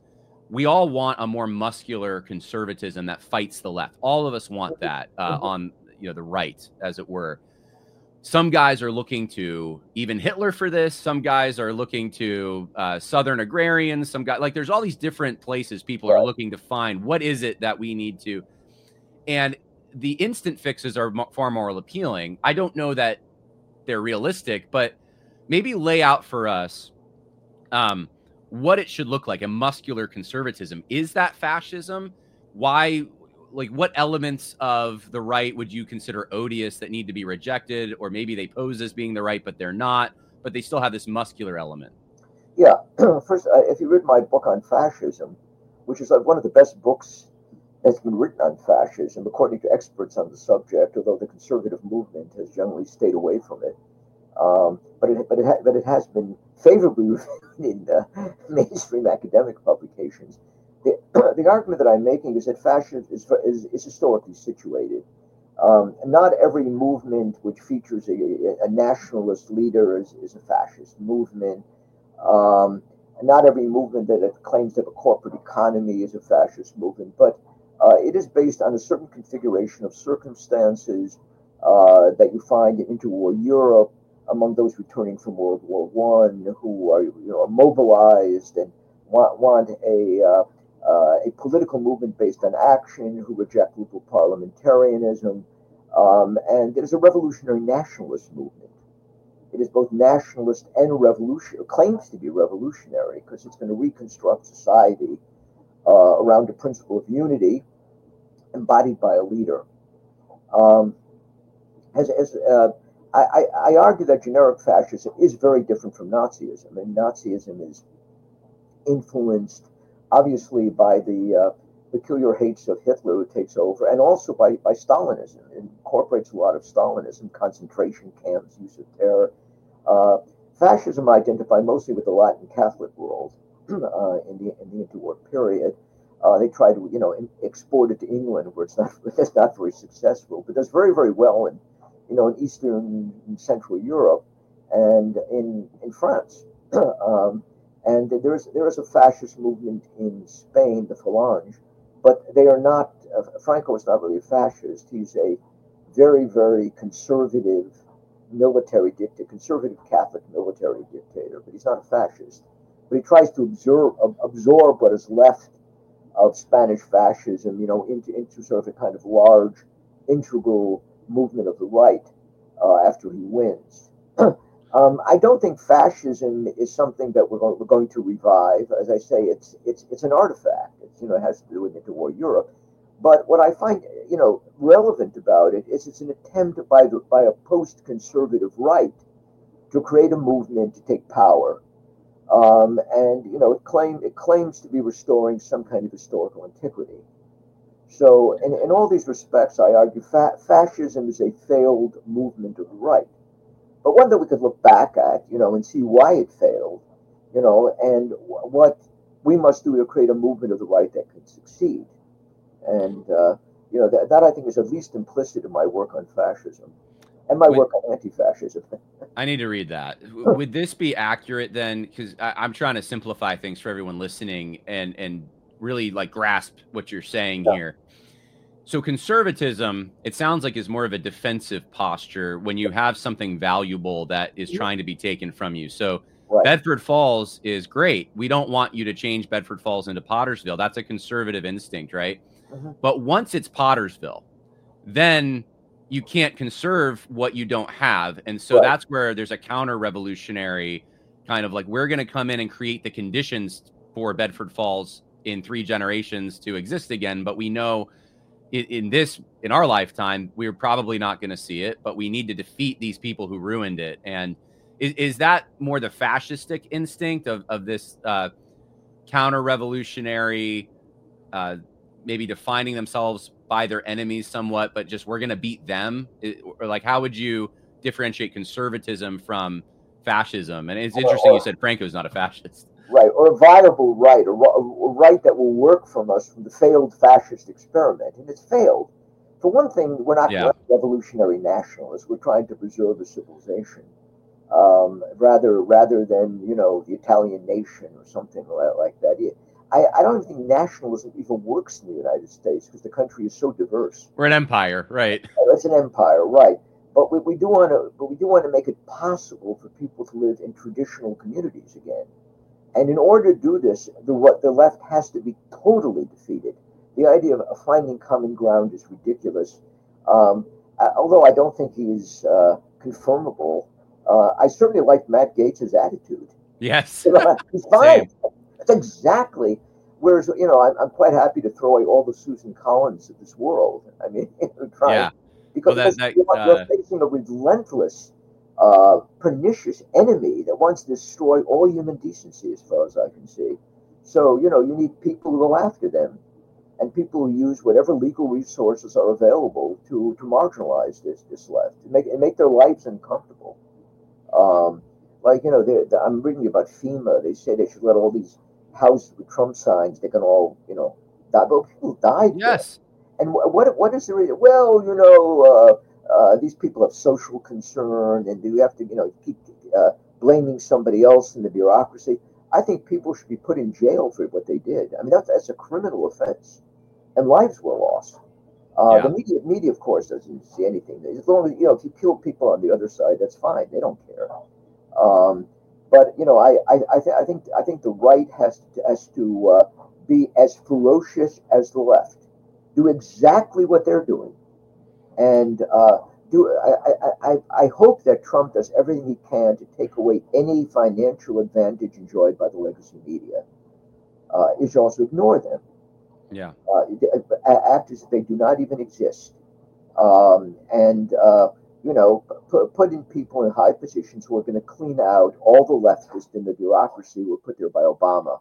we all want a more muscular conservatism that fights the left. All of us want that uh, Mhm. on, you know, the right, as it were. Some guys are looking to even Hitler for this. Some guys are looking to uh, Southern agrarians. Some guys, like, there's all these different places people are Right. looking to find what is it that we need to. And the instant fixes are mo- far more appealing. I don't know that they're realistic, but maybe lay out for us um, what it should look like. A muscular conservatism. Is that fascism? Why? Like, what elements of the right would you consider odious that need to be rejected, or maybe they pose as being the right, but they're not, but they still have this muscular element? Yeah. First, uh, if you read my book on fascism, which is like one of the best books that's been written on fascism, according to experts on the subject, although the conservative movement has generally stayed away from it. Um, but it but it ha- but it has been favorably reviewed in uh, mainstream academic publications. The, the argument that I'm making is that fascism is, is, is historically situated. Um, not every movement which features a, a nationalist leader is, is a fascist movement. Um, not every movement that claims to have a corporate economy is a fascist movement, but uh, it is based on a certain configuration of circumstances uh, that you find in interwar Europe among those returning from World War One, who are, you know, mobilized and want, want a uh, uh, a political movement based on action, who reject liberal parliamentarism, um, and there's a revolutionary nationalist movement. It is both nationalist and revolutionary, claims to be revolutionary because it's going to reconstruct society uh, around the principle of unity embodied by a leader. Um, as, as uh, I, I, argue that generic fascism is very different from Nazism, and Nazism is influenced, obviously, by the uh, peculiar hates of Hitler, who takes over, and also by, by Stalinism. It incorporates a lot of Stalinism, concentration camps, use of terror. Uh, fascism identified mostly with the Latin Catholic world uh, in the in the interwar period. Uh, they try to, you know, in, export it to England, where it's not it's not very successful, but does very very well in, you know, in Eastern and Central Europe and in in France. um, and there's there is a fascist movement in Spain, the Falange, but they are not. Uh, Franco is not really a fascist. He's a very very conservative military dictator, conservative Catholic military dictator, but he's not a fascist. But he tries to absorb absorb what is left of Spanish fascism, you know, into into sort of a kind of large, integral movement of the right uh, after he wins. um, I don't think fascism is something that we're going, we're going to revive. As I say, it's it's it's an artifact. It's, you know, it has to do with interwar Europe. But what I find, you know, relevant about it is it's an attempt by the by a post-conservative right to create a movement to take power, um, and you know, it claim it claims to be restoring some kind of historical antiquity. So, in, in all these respects, I argue fa- fascism is a failed movement of the right, but one that we could look back at, you know, and see why it failed, you know, and w- what we must do to create a movement of the right that can succeed. And, uh, you know, that, that I think is at least implicit in my work on fascism and my Would work on anti-fascism. I need to read that. W- Would this be accurate then? Because I'm trying to simplify things for everyone listening and and really like grasp what you're saying Yeah. here. So conservatism, it sounds like, is more of a defensive posture when you have something valuable that is trying to be taken from you. So Right. Bedford Falls is great. We don't want you to change Bedford Falls into Pottersville. That's a conservative instinct, right? Mm-hmm. But once it's Pottersville, then you can't conserve what you don't have. And so Right. that's where there's a counter revolutionary kind of like, we're going to come in and create the conditions for Bedford Falls in three generations to exist again. But we know in, in this, in our lifetime, we're probably not going to see it, but we need to defeat these people who ruined it. And is, is that more the fascistic instinct of, of this uh, counter revolutionary, uh, maybe defining themselves by their enemies somewhat, but just we're going to beat them? It, or like, how would you differentiate conservatism from fascism? And it's Or, interesting you or, said Franco's not a fascist. right. Or a viable right, a, a right that will work from us from the failed fascist experiment. And it's failed. For one thing, we're not, we're Yeah. not revolutionary nationalists. We're trying to preserve a civilization. Um, rather rather than, you know, the Italian nation or something like that. I, I don't think nationalism even works in the United States because the country is so diverse. We're an empire, right? It's an empire, right? But we, we do want to, but we do want to make it possible for people to live in traditional communities again. And in order to do this, the what the left has to be totally defeated. The idea of finding common ground is ridiculous. Um, although I don't think he's uh, confirmable, uh, I certainly like Matt Gaetz's attitude. Yes, you know, he's fine. That's exactly. Whereas, you know, I'm, I'm quite happy to throw away all the Susan Collins of this world. I mean, trying, yeah, because well, that, that, you're, uh, you're facing a relentless, uh, pernicious enemy that wants to destroy all human decency, as far as I can see. So, you know, you need people who go after them, and people who use whatever legal resources are available to, to marginalize this this left, to make and make their lives uncomfortable. Um, like, you know, they, they, I'm reading about FEMA. They say they should let all these houses with Trump signs, they can all, you know, die. But people died. Yes. There. And what, what what is the reason? Well, you know, uh, uh, these people have social concern, and do you have to, you know, keep uh, blaming somebody else in the bureaucracy? I think people should be put in jail for what they did. I mean, that's, that's a criminal offense, and lives were lost. Uh, yeah. The media, media, of course, doesn't see anything. As long as, you know, if you kill people on the other side, that's fine. They don't care. Um, but you know, I I I, th- I think I think the right has to, has to uh, be as ferocious as the left. Do exactly what they're doing, and uh, do. I, I I I hope that Trump does everything he can to take away any financial advantage enjoyed by the legacy media. Uh, is also ignore them. Yeah. Uh, act as if they do not even exist, um, and. Uh, you know, put, putting people in high positions who are going to clean out all the leftists in the bureaucracy who were put there by Obama.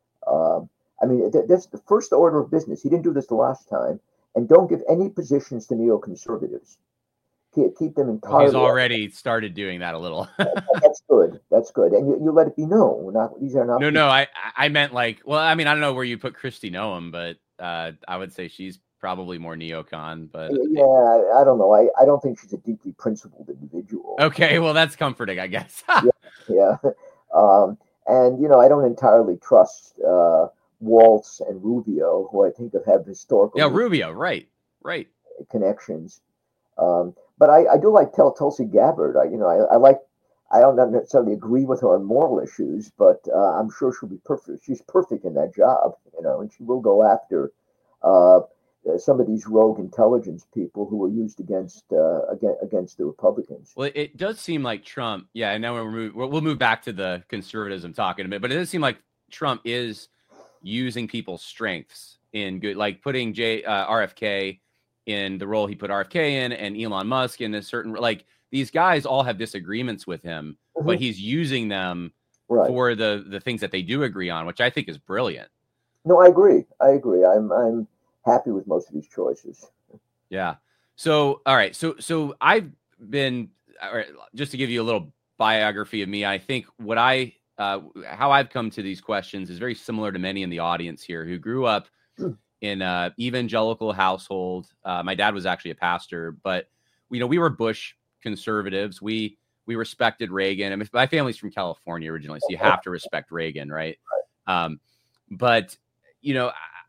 Um, I mean, th- that's the first order of business. He didn't do this the last time. And don't give any positions to neoconservatives. Keep, keep them entirely. Well, he's already started doing that a little. That's good. That's good. And you, you let it be known. Not, these are not. No, people. no, I I meant like, well, I mean, I don't know where you put Kristi Noem, but uh, I would say she's probably more neocon, but yeah, I, I don't know. I, I don't think she's a deeply principled individual. Okay, well, that's comforting, I guess. yeah, yeah. Um, and you know, I don't entirely trust uh, Waltz and Rubio, who I think have historical. Yeah, Rubio, right, right. Connections, um, but I, I do like Tel Tulsi Gabbard. I, you know, I, I like. I don't necessarily agree with her on moral issues, but uh, I'm sure she'll be perfect. She's perfect in that job, you know, and she will go after. Uh, Uh, some of these rogue intelligence people who were used against uh, against, against the Republicans. Well, it does seem like Trump. Yeah, I know we'll move. We'll move back to the conservatism talk in a bit, but it does seem like Trump is using people's strengths in good, like putting J uh, R F K in the role he put R F K in, and Elon Musk in a certain, like these guys all have disagreements with him, mm-hmm. but he's using them right. for the the things that they do agree on, which I think is brilliant. No, I agree. I agree. I'm I'm. happy with most of these choices. Yeah. So, all right. So, so I've been, all right, just to give you a little biography of me, I think what I, uh, how I've come to these questions is very similar to many in the audience here who grew up in a evangelical household. Uh, my dad was actually a pastor, but you know, we were Bush conservatives. We, we respected Reagan. I mean, my family's from California originally, so you have to respect Reagan. Right. Um, but you know,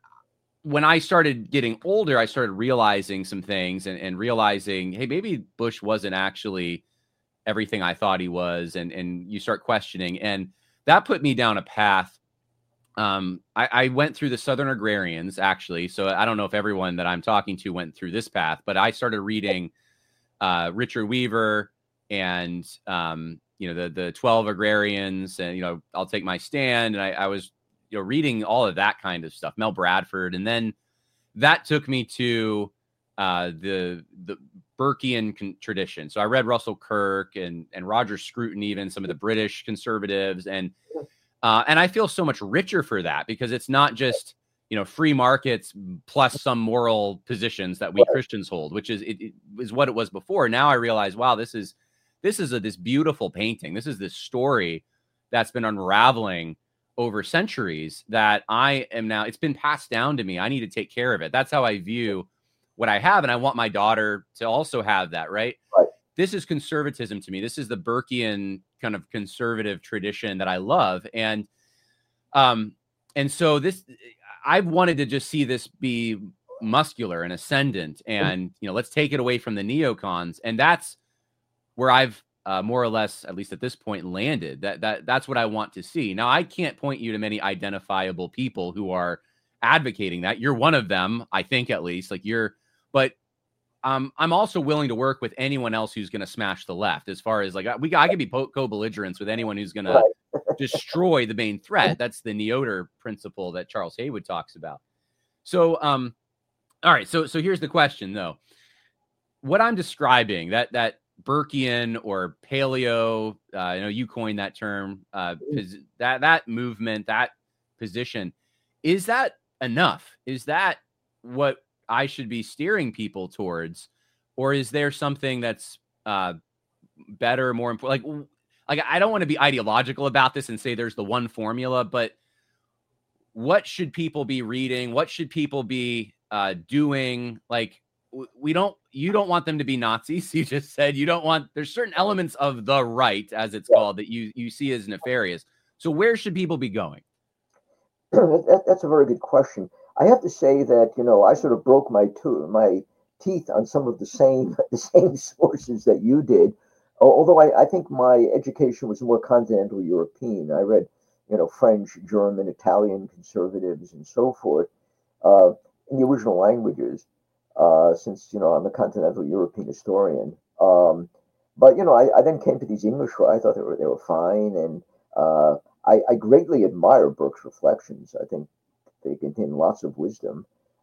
when I started getting older, I started realizing some things and, and realizing, hey, maybe Bush wasn't actually everything I thought he was. And, and you start questioning. And that put me down a path. Um, I, I went through the Southern Agrarians, actually. So I don't know if everyone that I'm talking to went through this path, but I started reading uh, Richard Weaver and, um, you know, the the twelve Agrarians and, you know, I'll Take My Stand. And I, I was you know, reading all of that kind of stuff, Mel Bradford. And then that took me to uh, the, the Burkean con- tradition. So I read Russell Kirk and, and Roger Scruton, even some of the British conservatives. And, uh, and I feel so much richer for that because it's not just, you know, free markets plus some moral positions that we Christians hold, which is, it, it is what it was before. Now I realize, wow, this is, this is a, this beautiful painting. This is this story that's been unraveling over centuries that I am now, it's been passed down to me. I need to take care of it. That's how I view what I have. And I want my daughter to also have that, right? Right. This is conservatism to me. This is the Burkean kind of conservative tradition that I love. And, um, and so this, I've wanted to just see this be muscular and ascendant, and you know, let's take it away from the neocons, and that's where I've uh, more or less, at least at this point, landed. That that that's what I want to see. Now, I can't point you to many identifiable people who are advocating that. You're one of them, I think, at least. Like you're, but um, I'm also willing to work with anyone else who's going to smash the left. As far as like we, I could be co-belligerents with anyone who's going to destroy the main threat. That's the Neoter principle that Charles Haywood talks about. So, um, all right. So, so here's the question, though. What I'm describing, that that Burkean or paleo, uh, I know you coined that term, uh, that that movement, that position, is that enough? Is that what I should be steering people towards, or is there something that's uh, better, more important? Like, like I don't want to be ideological about this and say there's the one formula, but what should people be reading? What should people be uh, doing? Like, we don't, you don't want them to be Nazis. You just said you don't want, there's certain elements of the right, as it's yeah. called, that you, you see as nefarious. So where should people be going? that, that's a very good question. I have to say that, you know, I sort of broke my to- my teeth on some of the same the same sources that you did. Although I, I think my education was more continental European. I read, you know, French, German, Italian conservatives, and so forth uh, in the original languages. Uh, since, you know, I'm a continental European historian. Um, but, you know, I, I then came to these English, I thought they were, they were fine. And uh, I, I greatly admire Burke's reflections. I think they contain lots of wisdom.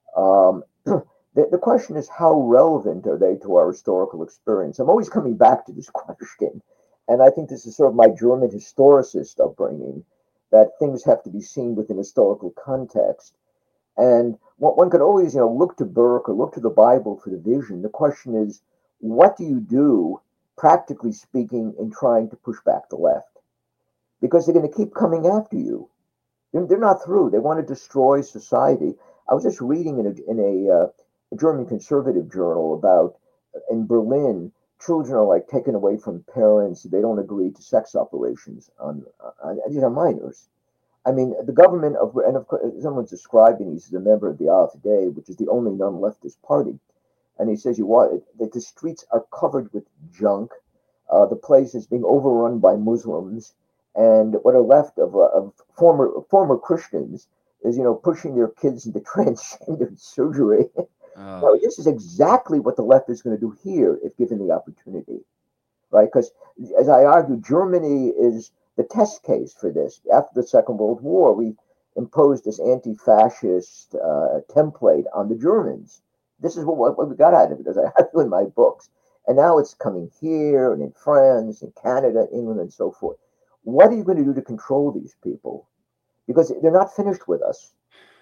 Um, the, the question is, how relevant are they to our historical experience? I'm always coming back to this question. And I think this is sort of my German historicist upbringing, that things have to be seen within historical context. And one could always, you know, look to Burke or look to the Bible for the vision. The question is, what do you do, practically speaking, in trying to push back the left? Because they're going to keep coming after you. They're, they're not through. They want to destroy society. I was just reading in a, in a, uh, a German conservative journal about, in Berlin, children are like taken away from parents. They don't agree to sex operations on, on these are minors. I mean, the government of, and of course, someone's describing, he's a member of the AfD, which is the only non-leftist party. And he says, you want that the streets are covered with junk. Uh, the place is being overrun by Muslims. And what are left of, uh, of former former Christians is, you know, pushing their kids into transgender surgery. Oh. Now, this is exactly what the left is going to do here if given the opportunity, right? Because, as I argue, Germany is the test case for this. After the Second World War, we imposed this anti-fascist uh, template on the Germans. This is what, what we got out of it, as I have in my books. And now it's coming here and in France and Canada, England, and so forth. What are you going to do to control these people? Because they're not finished with us.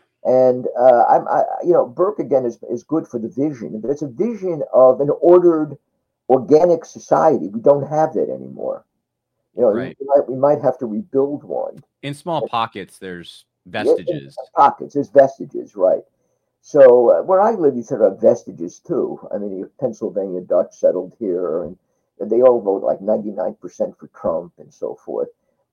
And uh, I'm, I, you know, Burke again is is good for the vision, but it's a vision of an ordered, organic society. We don't have that anymore. You know, right. we, might, we might have to rebuild one. In small pockets, there's vestiges. In pockets, there's vestiges, right. So uh, where I live, you sort of have vestiges too. I mean, you have Pennsylvania Dutch settled here, and, and they all vote like ninety-nine percent for Trump and so forth.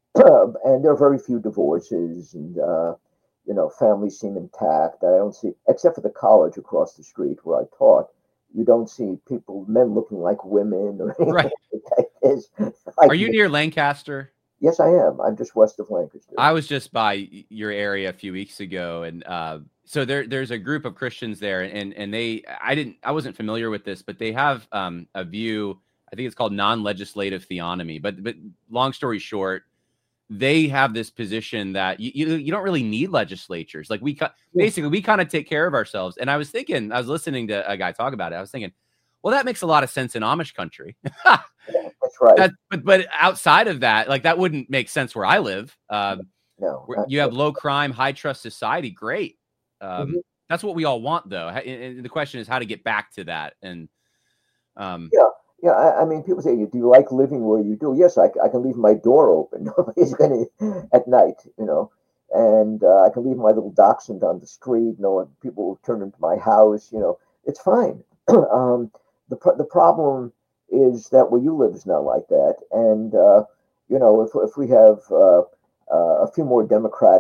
And there are very few divorces, and, uh, you know, families seem intact. I don't see, except for the college across the street where I taught, you don't see people, men looking like women or anything right. like this. Like, are you near Lancaster? Yes, I am. I'm just west of Lancaster. I was just by your area a few weeks ago, and uh, so there, there's a group of Christians there, and and they, I didn't, I wasn't familiar with this, but they have um, a view. I think it's called non-legislative theonomy. But but long story short, they have this position that you you, you don't really need legislatures. Like we basically we kind of take care of ourselves. And I was thinking, I was listening to a guy talk about it. I was thinking, well, that makes a lot of sense in Amish country. That's right. That, but but outside of that, like that wouldn't make sense where I live. Um, no, where you have low crime, high trust society. Great. Um, mm-hmm. That's what we all want, though. And the question is how to get back to that. And um, yeah, yeah. I, I mean, people say, "Do you like living where you do?" Yes, I, I can leave my door open. Nobody's going to at night, you know, and uh, I can leave my little dachshund on the street. No one, people will turn into my house. You know, it's fine. um, the the problem is that where you live is not like that. And, uh, you know, if if we have uh, uh, a few more democratic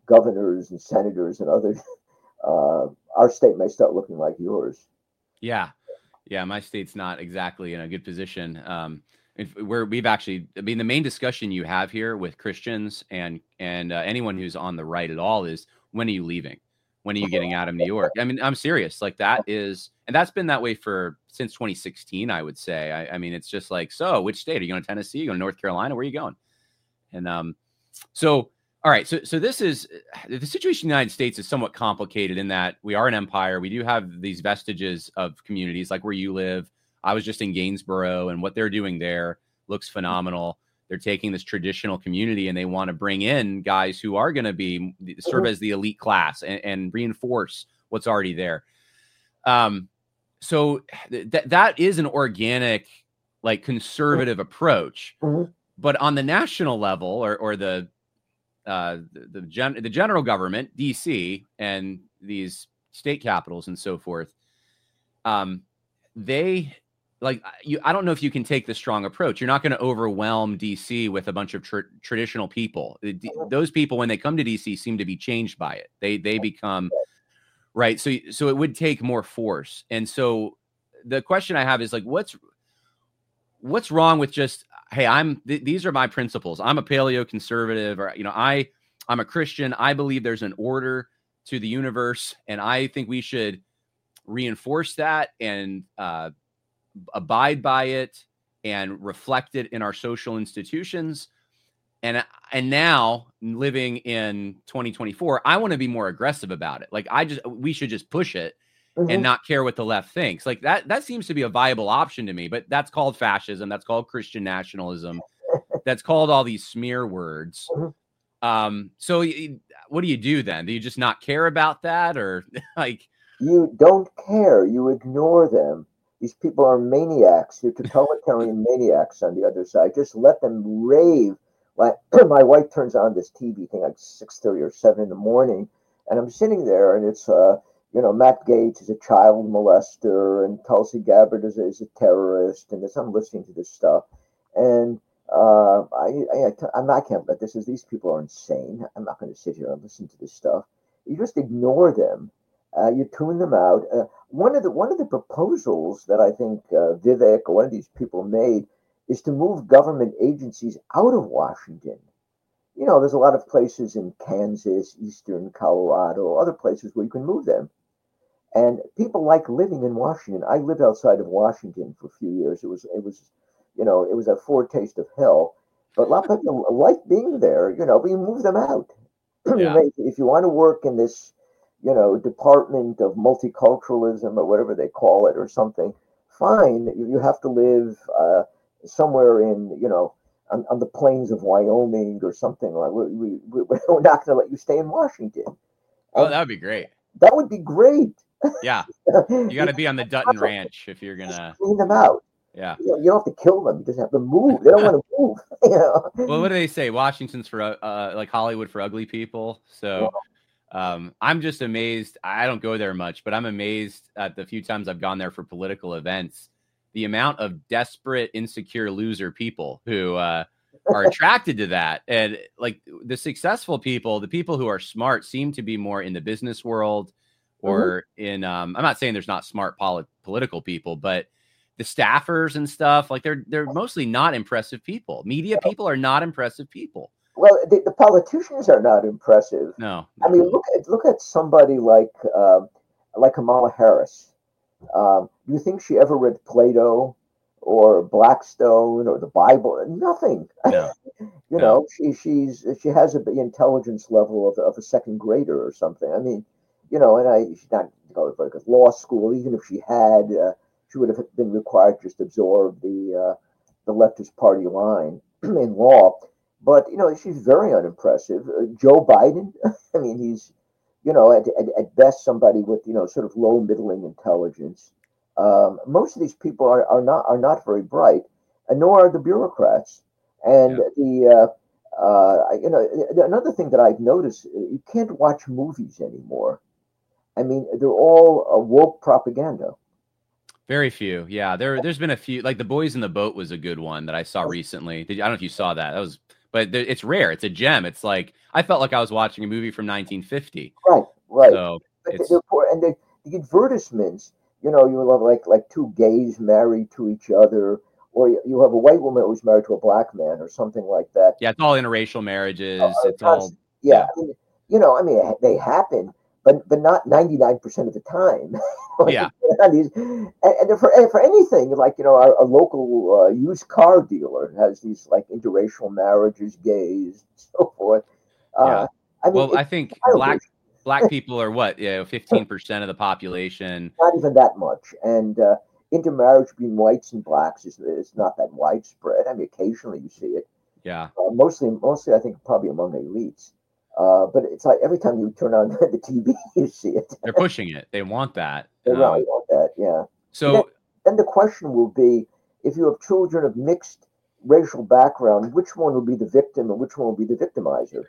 governors and senators and others, uh, our state may start looking like yours. Yeah. Yeah. My state's not exactly in a good position. Um, if where we've actually, I mean, the main discussion you have here with Christians and, and uh, anyone who's on the right at all is, when are you leaving? When are you getting out of New York? I mean, I'm serious. Like that is, and that's been that way for since twenty sixteen, I would say. I, I mean, it's just like, so which state are you going to? Tennessee? You going to North Carolina? Where are you going? And um, so, all right. So, so this is the situation in the United States is somewhat complicated in that we are an empire. We do have these vestiges of communities like where you live. I was just in Gainsborough, and what they're doing there looks phenomenal. They're taking this traditional community and they want to bring in guys who are going to be serve as the elite class and, and reinforce what's already there. Um, so th- that is an organic, like conservative approach, Mm-hmm. but on the national level or, or the, uh, the, the, gen- the general government, D C and these state capitals and so forth, um, they, like you, I don't know if you can take the strong approach. You're not going to overwhelm D C with a bunch of tr- traditional people. D- those people, when they come to D C, seem to be changed by it. They they become right. So so it would take more force. And so the question I have is like, what's what's wrong with just, hey, I'm th- these are my principles. I'm a paleo conservative, or you know, I I'm a Christian. I believe there's an order to the universe, and I think we should reinforce that and uh, abide by it and reflect it in our social institutions. And and now living in twenty twenty-four, I want to be more aggressive about it. Like I just we should just push it mm-hmm. and not care what the left thinks. Like that that seems to be a viable option to me, but that's called fascism, that's called Christian nationalism. That's called all these smear words. Mm-hmm. Um so what do you do then? Do you just not care about that, or like you don't care, you ignore them? These people are maniacs. They're totalitarian maniacs on the other side. Just let them rave. My, my wife turns on this T V thing like six thirty or seven in the morning, and I'm sitting there, and it's, uh, you know, Matt Gaetz is a child molester, and Tulsi Gabbard is, is a terrorist, and I'm listening to this stuff. And uh, I, I, I'm not, I can't let this is, these people are insane. I'm not going to sit here and listen to this stuff. You just ignore them. Uh, you tune them out. Uh, one of the one of the proposals that I think uh, Vivek or one of these people made is to move government agencies out of Washington. You know, there's a lot of places in Kansas, eastern Colorado, other places where you can move them. And people like living in Washington. I lived outside of Washington for a few years. It was it was, you know, it was a foretaste of hell. But a lot of people like being there. You know, but you move them out. Yeah. You may, if you want to work in this, you know, Department of Multiculturalism or whatever they call it or something, fine. You have to live uh, somewhere in, you know, on, on the plains of Wyoming or something. Like we, we, we're not going to let you stay in Washington. Oh, and that would be great. That would be great. Yeah. You got to be on the Dutton Ranch if you're going to clean them out. Yeah. You know, you don't have to kill them. You just have to move. They don't want to move. You know? Well, what do they say? Washington's for uh, like Hollywood for ugly people. So yeah. um, I'm just amazed. I don't go there much, but I'm amazed at the few times I've gone there for political events, the amount of desperate, insecure loser people who uh, are attracted to that. And like the successful people, the people who are smart seem to be more in the business world or mm-hmm. in, um, I'm not saying there's not smart poli- political people, but the staffers and stuff, like they're, they're mostly not impressive people. Media people are not impressive people. Well, the, the politicians are not impressive. No, I mean, look at look at somebody like uh, like Kamala Harris. Um, do you think she ever read Plato or Blackstone or the Bible? Nothing. No. you no. know, she she's she has a, the intelligence level of, of a second grader or something. I mean, you know, and I she's not going to very good law school. Even if she had, uh, she would have been required to just absorb the uh, the leftist party line in law. But, you know, she's very unimpressive. Uh, Joe Biden, I mean, he's, you know, at, at, at best somebody with, you know, sort of low middling intelligence. Um, most of these people are, are not are not very bright, and nor are the bureaucrats. And yeah. the, uh, uh, you know, another thing that I've noticed, you can't watch movies anymore. I mean, they're all uh, woke propaganda. Very few. Yeah, there, there's been a few, like The Boys in the Boat was a good one that I saw recently. Did, I don't know if you saw that. That was... but th- it's rare. It's a gem. It's like I felt like I was watching a movie from nineteen fifty. Right, right. So But it's they're poor, and the, the advertisements, you know, you have like like two gays married to each other, or you, you have a white woman who's married to a black man, or something like that. yeah, it's all interracial marriages. Uh, It's all yeah, yeah, I mean, you know, I mean, they happen, but but not ninety nine percent of the time. Like, yeah, these, and, and for and for anything, like you know, our, a local uh, used car dealer has these like interracial marriages, gays, so forth. Uh, yeah. I mean, Well, I it's think childish. black black people are what, you know, fifteen percent of the population. Not even that much. And uh, intermarriage between whites and blacks is, is not that widespread. I mean, occasionally you see it. Yeah. Uh, mostly, mostly, I think probably among elites. Uh, but it's like every time you turn on the T V, you see it. They're pushing it. They want that. They really Um, want that, yeah. But then, so then the question will be, if you have children of mixed racial background, which one will be the victim and which one will be the victimizer?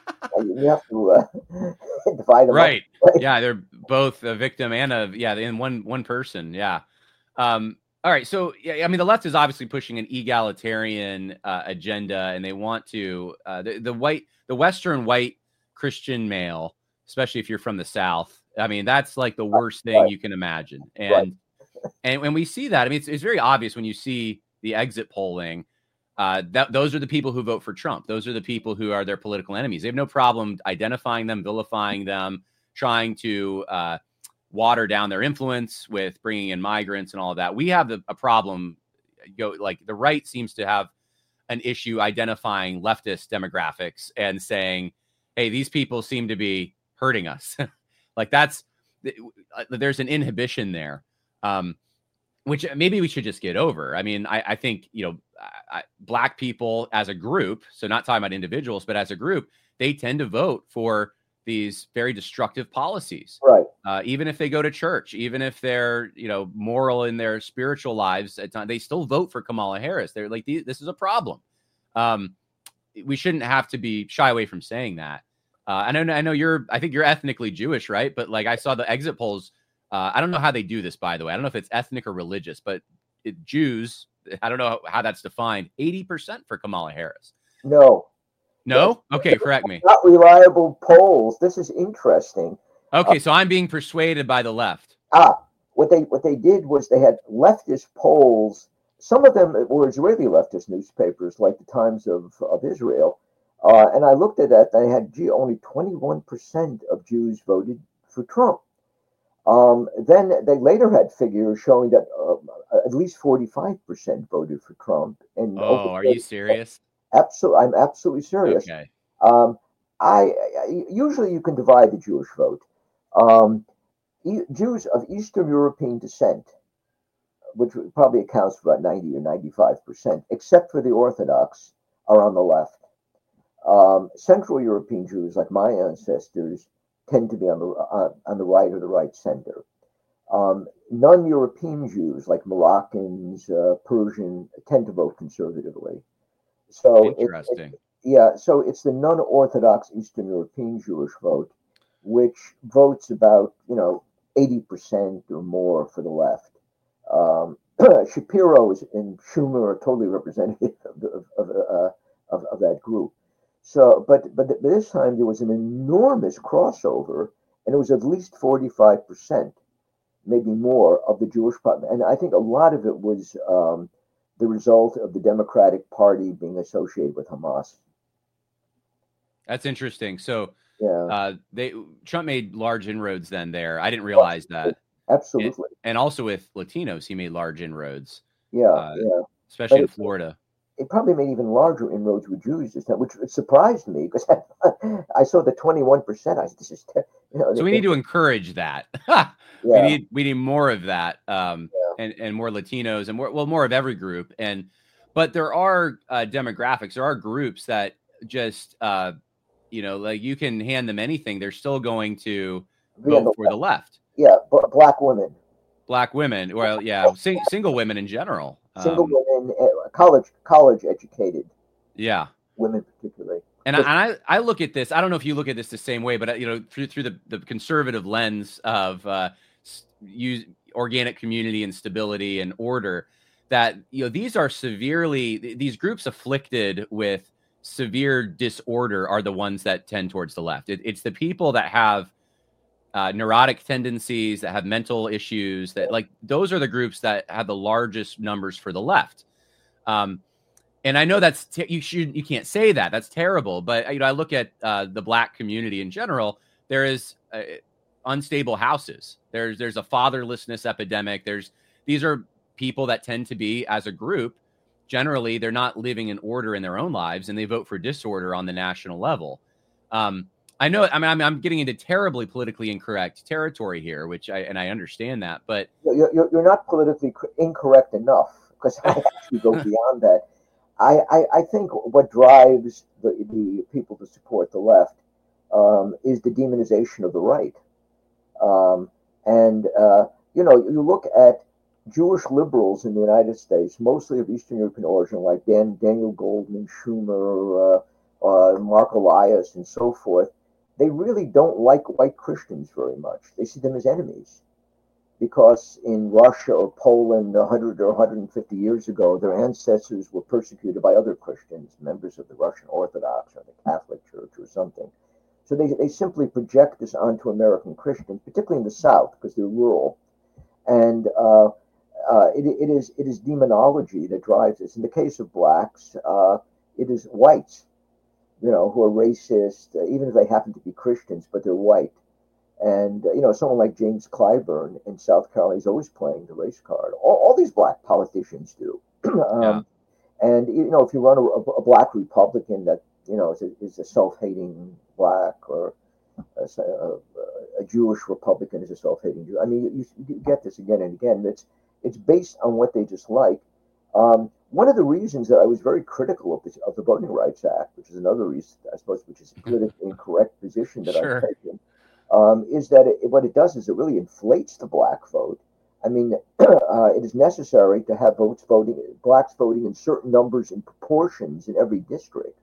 And you have to uh, divide them right. up. Right? Yeah, they're both a victim and a yeah, in one one person. Yeah. Um, all right. So yeah, I mean the left is obviously pushing an egalitarian uh, agenda, and they want to uh, the, the white the Western white Christian male, especially if you're from the South. I mean, that's like the worst thing Right. you can imagine. And Right. and when we see that, I mean, it's, it's very obvious when you see the exit polling. Uh, that those are the people who vote for Trump. Those are the people who are their political enemies. They have no problem identifying them, vilifying them, trying to uh, water down their influence with bringing in migrants and all of that. We have the, a problem. Go like the right seems to have an issue identifying leftist demographics and saying, "Hey, these people seem to be hurting us." Like that's there's an inhibition there. Um, which maybe we should just get over. I mean, I, I think, you know, I, black people as a group, so not talking about individuals, but as a group, they tend to vote for these very destructive policies. Right. Uh, even if they go to church, even if they're, you know, moral in their spiritual lives at times, they still vote for Kamala Harris. They're like, this is a problem. Um, we shouldn't have to be shy away from saying that. Uh, I know, I know you're, I think you're ethnically Jewish, right? But like I saw the exit polls. Uh, I don't know how they do this, by the way. I don't know if it's ethnic or religious, but it, Jews, I don't know how that's defined. eighty percent for Kamala Harris. No. No? Okay, correct me. Not reliable polls. This is interesting. Okay, uh, so I'm being persuaded by the left. Ah, what they what they did was they had leftist polls. Some of them were Israeli leftist newspapers, like the Times of, of Israel. Uh, and I looked at that. They had, gee, only twenty-one percent of Jews voted for Trump. Um, then they later had figures showing that uh, at least forty-five percent voted for Trump. And oh, are you serious? Absolutely, I'm absolutely serious. Okay. Um, I, I usually you can divide the Jewish vote. Um, e- Jews of Eastern European descent, which probably accounts for about ninety or ninety-five percent, except for the Orthodox, are on the left. Um, Central European Jews, like my ancestors, tend to be on the uh, on the right or the right center. Um, non-European Jews, like Moroccans, uh, Persian, tend to vote conservatively. So interesting. It, it, yeah, so it's the non-Orthodox Eastern European Jewish vote, which votes about you know eighty percent or more for the left. Um, Shapiro and Schumer are totally representative of of, of, uh, of of that group. So, but but this time there was an enormous crossover, and it was at least forty-five percent, maybe more, of the Jewish population. And I think a lot of it was um, the result of the Democratic Party being associated with Hamas. That's interesting. So, yeah, uh, they Trump made large inroads then there. I didn't realize that. Absolutely. And, and also with Latinos, he made large inroads. Yeah, uh, yeah. Especially but in Florida. It, it probably made even larger inroads with Jews this time, which surprised me because I, I saw the twenty-one percent. I said, this is, you know. So we need to encourage that. yeah. We need we need more of that, um, yeah. and and more Latinos and more well more of every group. And but there are uh, demographics. There are groups that just uh, you know, like you can hand them anything, they're still going to vote the for left. the left. Yeah, but black women. Black women, well, yeah, sing, single women in general. Single um, women, uh, college college educated. Yeah, women particularly. And I, and I I look at this. I don't know if you look at this the same way, but you know, through through the, the conservative lens of uh, use organic community and stability and order, that you know these are severely these groups afflicted with severe disorder are the ones that tend towards the left. It, it's the people that have uh, neurotic tendencies, that have mental issues, that like those are the groups that have the largest numbers for the left. Um, and I know that's te- you should you can't say that that's terrible, but you know I look at uh, the Black community in general. There is uh, unstable houses. There's there's a fatherlessness epidemic. There's these are people that tend to be, as a group, generally they're not living in order in their own lives, and they vote for disorder on the national level. Um, I know. I mean, I'm, I'm getting into terribly politically incorrect territory here, which I and I understand that, but You're, you're, you're not politically incorrect enough, because I actually go beyond that. I, I, I think what drives the, the people to support the left um, is the demonization of the right. Um, and, uh, you know, you look at Jewish liberals in the United States, mostly of Eastern European origin, like Dan, Daniel Goldman, Schumer, uh, uh, Mark Elias, and so forth. They really don't like white Christians very much. They see them as enemies. Because in Russia or Poland one hundred or one hundred fifty years ago, their ancestors were persecuted by other Christians, members of the Russian Orthodox or the Catholic Church or something. So they, they simply project this onto American Christians, particularly in the South, because they're rural. And uh, uh, it, it is it is demonology that drives this. In the case of blacks, uh, it is whites, you know, who are racist, uh, even if they happen to be Christians, but they're white. And, uh, you know, someone like James Clyburn in South Carolina is always playing the race card. All, all these black politicians do. um, yeah. And, you know, if you run a, a black Republican that, you know, is a, is a self-hating black, or a, a, a Jewish Republican is a self-hating Jew. I mean, you, you get this again and again. It's, it's based on what they just like. Um, one of the reasons that I was very critical of, this, of the Voting Rights Act, which is another reason, I suppose, which is a politically incorrect position that Sure. I've taken, Um, is that it, what it does is it really inflates the black vote. I mean, uh, it is necessary to have votes voting, blacks voting in certain numbers and proportions in every district,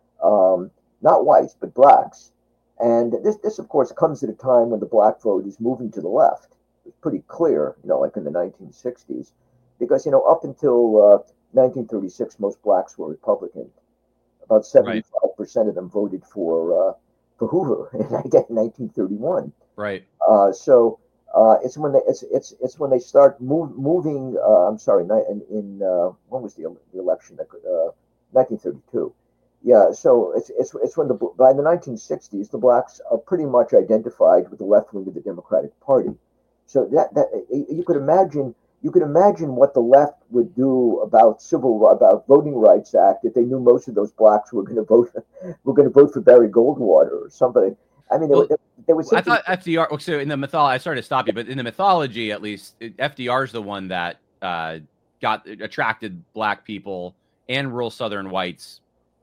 um, not whites but blacks. And this, this of course, comes at a time when the black vote is moving to the left. It's pretty clear, you know, like in the nineteen sixties, because you know up until uh, nineteen thirty-six, most blacks were Republican. About seventy-five percent of them voted for. Uh, for Hoover in nineteen thirty-one. Right. Uh, so uh, it's when they it's it's it's when they start move, moving. Uh, I'm sorry, in, in uh, when was the, the election? Uh, nineteen thirty-two. Yeah. So it's it's it's when the by the nineteen sixties the blacks are pretty much identified with the left wing of the Democratic Party. So that that you could imagine. You could imagine what the left would do about civil about Voting Rights Act if they knew most of those blacks were going to vote were going to vote for Barry Goldwater or somebody. I mean, well, they, they would. I thought F D R. So in the mythology, I started to stop you, but in the mythology, at least, F D R is the one that uh, got attracted black people and rural Southern whites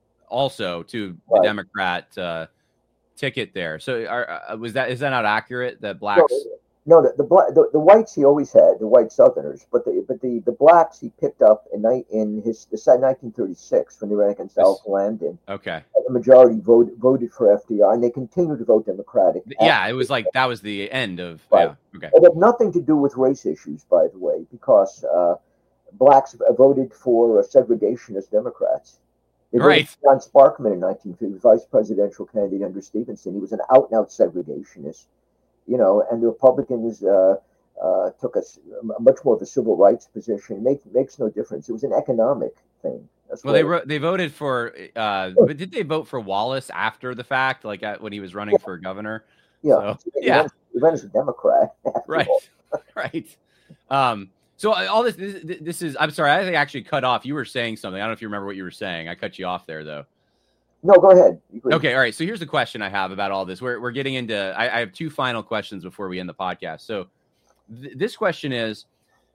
also to the right. Democrat uh, ticket there. So are, uh, was that is that not accurate? That blacks. No, No, the the, black, the the whites he always had, the white Southerners, but the but the, the blacks he picked up in night in his the nineteen thirty-six when they ran against Al Landon. Okay, the majority voted voted for F D R, and they continued to vote Democratic. Yeah, it was like that was the end of. Right. Yeah, okay. It had nothing to do with race issues, by the way, because uh, blacks voted for uh, segregationist Democrats. They right. John Sparkman in nineteen fifty, vice presidential candidate under Stevenson. He was an out and out segregationist. You know, and the Republicans uh, uh, took a, a much more of a civil rights position. It make, makes no difference. It was an economic thing. That's well, they wrote, they voted for, uh, but did they vote for Wallace after the fact, like at, when he was running yeah. for governor? Yeah, so, he yeah, ran, he ran as a Democrat. Right, right. Um, so all this, this, this is. I'm sorry, I think I actually cut off. You were saying something. I don't know if you remember what you were saying. I cut you off there, though. No, go ahead. Okay, all right. So here's the question I have about all this. We're we're getting into. I, I have two final questions before we end the podcast. So th- this question is,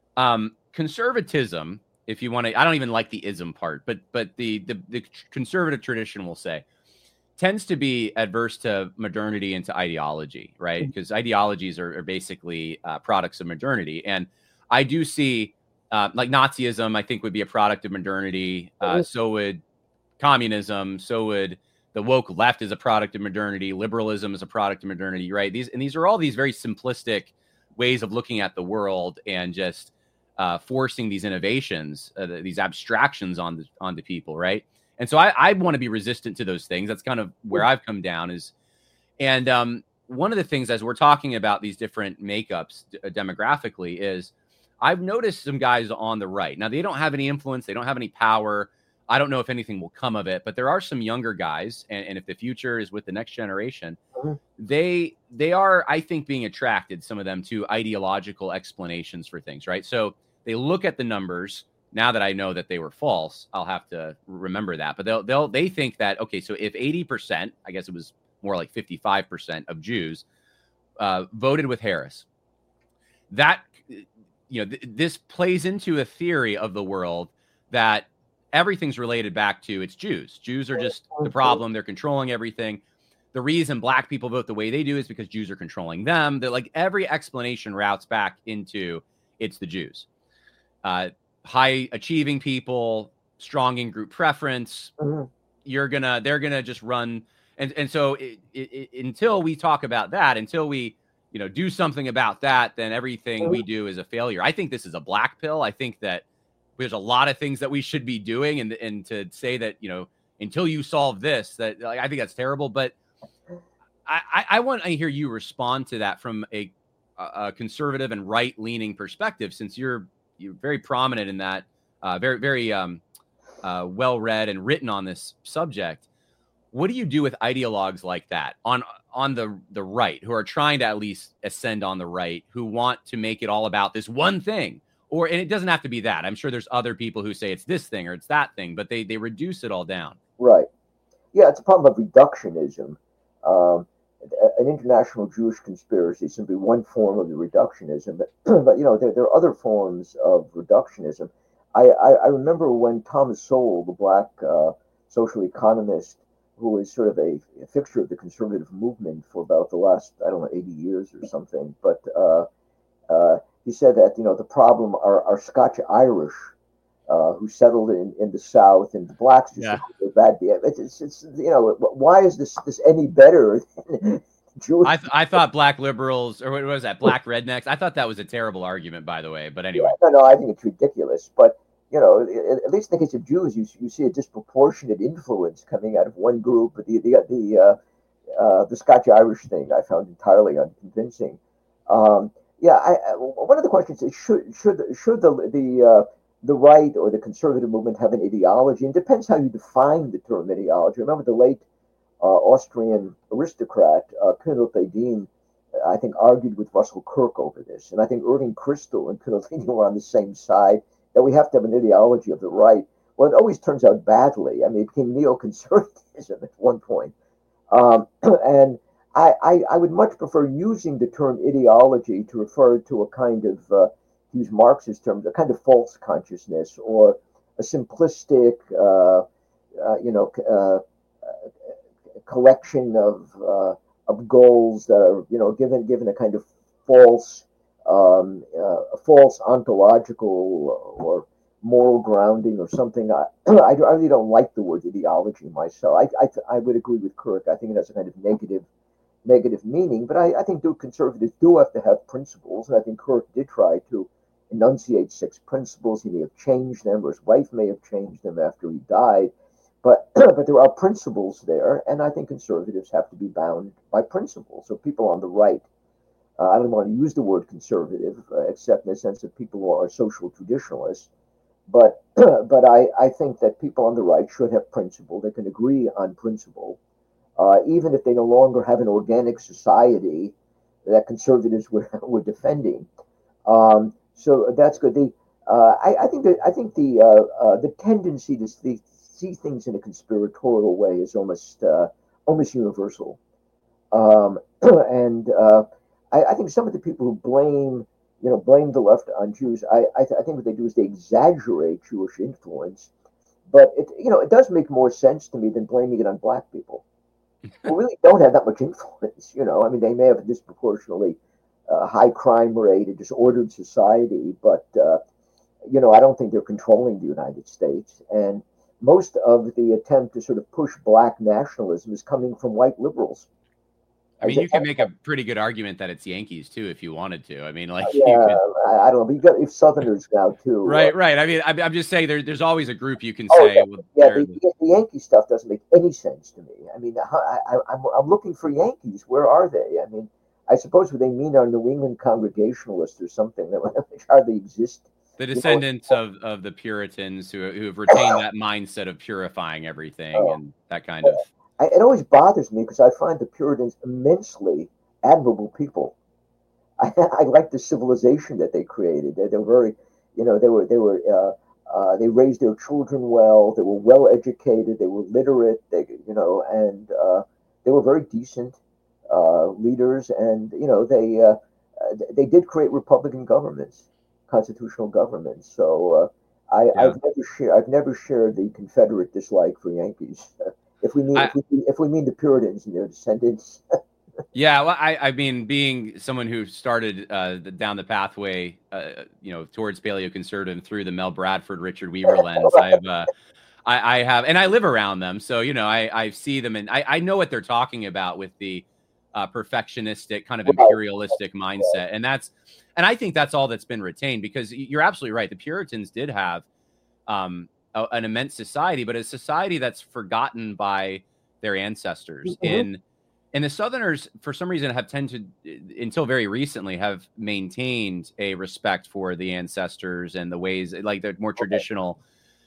um, conservatism. If you want to, I don't even like the ism part, but but the the, the conservative tradition will say tends to be adverse to modernity and to ideology, right? Because ideologies are, are basically uh, products of modernity, and I do see uh, like Nazism. I think would be a product of modernity. Uh, so would communism, so would the woke left is a product of modernity. Liberalism is a product of modernity, right? These and these are all these very simplistic ways of looking at the world and just uh, forcing these innovations, uh, these abstractions on the, onto people, right? And so I, I want to be resistant to those things. That's kind of where I've come down is, and um, one of the things as we're talking about these different makeups d- demographically is I've noticed some guys on the right. Now, they don't have any influence. They don't have any power. I don't know if anything will come of it, but there are some younger guys. And, and if the future is with the next generation, mm-hmm. they they are, I think, being attracted, some of them, to ideological explanations for things, right? So they look at the numbers. Now that I know that they were false, I'll have to remember that. But they'll they'll they think that, okay, so if eighty percent, I guess it was more like fifty-five percent of Jews uh, voted with Harris, that, you know, th- this plays into a theory of the world that everything's related back to it's Jews. Jews are just the problem. They're controlling everything. The reason black people vote the way they do is because Jews are controlling them. That, like, every explanation routes back into it's the Jews. Uh, high achieving people, strong in group preference. Mm-hmm. You're gonna, they're gonna just run. And, and so it, it, it, until we talk about that, until we, you know, do something about that, then everything mm-hmm. we do is a failure. I think this is a black pill. I think that there's a lot of things that we should be doing. And, and to say that, you know, until you solve this, that, like, I think that's terrible. But I, I, I want to hear you respond to that from a, a conservative and right leaning perspective, since you're, you're very prominent in that, uh, very, very um, uh, well-read and written on this subject. What do you do with ideologues like that on, on the, the right, who are trying to at least ascend on the right, who want to make it all about this one thing? Or, and it doesn't have to be that. I'm sure there's other people who say it's this thing or it's that thing, but they, they reduce it all down. Right. Yeah, it's a problem of reductionism. Um, an international Jewish conspiracy is simply one form of the reductionism, but, but you know, there, there are other forms of reductionism. I, I, I remember when Thomas Sowell, the black uh, social economist, who was sort of a, a fixture of the conservative movement for about the last, I don't know, eighty years or something, but uh, uh, he said that, you know, the problem are, are Scotch-Irish uh, who settled in, in the South, and the blacks just yeah. bad. It's, it's, it's, you know, why is this this any better than Jewish? I, th- I thought black liberals, or what was that, black rednecks? I thought that was a terrible argument, by the way. But anyway, yeah, no, no, I think it's ridiculous. But you know, at least in the case of Jews, you you see a disproportionate influence coming out of one group. But the the the uh, uh, the Scotch-Irish thing I found entirely unconvincing. Um, yeah, I, I, one of the questions is should should should the the uh, the right or the conservative movement have an ideology? And it depends how you define the term ideology. Remember the late uh, Austrian aristocrat, uh, Knut Edin, I think, argued with Russell Kirk over this. And I think Irving Kristol and Knut Edin were on the same side, that we have to have an ideology of the right. Well, it always turns out badly. I mean, it became neoconservatism at one point. Um, and I, I, I would much prefer using the term ideology to refer to a kind of uh, use Marxist terms, a kind of false consciousness or a simplistic, uh, uh, you know, uh, collection of uh, of goals that are, you know, given given a kind of false, um, uh, a false ontological or moral grounding or something. I, I really don't like the word ideology myself. I, I I would agree with Kirk. I think it has a kind of negative negative meaning, but I, I think do conservatives do have to have principles, and I think Kirk did try to enunciate six principles. He may have changed them, or his wife may have changed them after he died, but but there are principles there, and I think conservatives have to be bound by principles. So people on the right, uh, I don't want to use the word conservative, uh, except in the sense that people who are social traditionalists, but but I, I think that people on the right should have principle. They can agree on principle, uh, even if they no longer have an organic society that conservatives were, were defending. Um, so that's good. The uh, I, I think that I think the uh, uh, the tendency to see, see things in a conspiratorial way is almost uh, almost universal, um, and uh, I, I think some of the people who blame you know blame the left on Jews, I I, th- I think what they do is they exaggerate Jewish influence, but it you know it does make more sense to me than blaming it on black people who really don't have that much influence. You know, I mean, they may have a disproportionately Uh, high crime rate, a disordered society, but uh, you know, I don't think they're controlling the United States. And most of the attempt to sort of push black nationalism is coming from white liberals. I mean, you can make a pretty good argument that it's Yankees too, if you wanted to. I mean, like, yeah, you could... I, I don't know. But you got if Southerners now too, right? Uh, right. I mean, I'm, I'm just saying there, there's always a group you can oh say. yeah, Well, yeah they're the, the... the Yankee stuff doesn't make any sense to me. I mean, I, I, I'm I'm looking for Yankees. Where are they? I mean, I suppose what they mean are New England Congregationalists or something that which hardly exist. the You know, descendants of, of the Puritans who who have retained that mindset of purifying everything uh, and that kind of... I, it always bothers me because I find the Puritans immensely admirable people. I, I like the civilization that they created. They, they were very, you know, they were they were uh, uh, they raised their children well. They were well educated. They were literate. They, you know, and uh, they were very decent uh, leaders. And you know, they uh, they did create republican governments, constitutional governments. So uh, I, Yeah. I've never shared I've never shared the Confederate dislike for Yankees. If we mean I, if we if we mean the Puritans and their descendants. Yeah, well, I, I mean, being someone who started uh, the, down the pathway, uh, you know, towards paleoconservative through the Mel Bradford, Richard Weaver lens, I've, uh, I, I have, and I live around them, so you know, I, I see them, and I, I know what they're talking about with the uh, perfectionistic, kind of imperialistic mindset, and that's, and I think that's all that's been retained, because you're absolutely right. The Puritans did have um, a, an immense society, but a society that's forgotten by their ancestors. Mm-hmm. in And the Southerners, for some reason, have tended, until very recently, have maintained a respect for the ancestors and the ways, like the more traditional,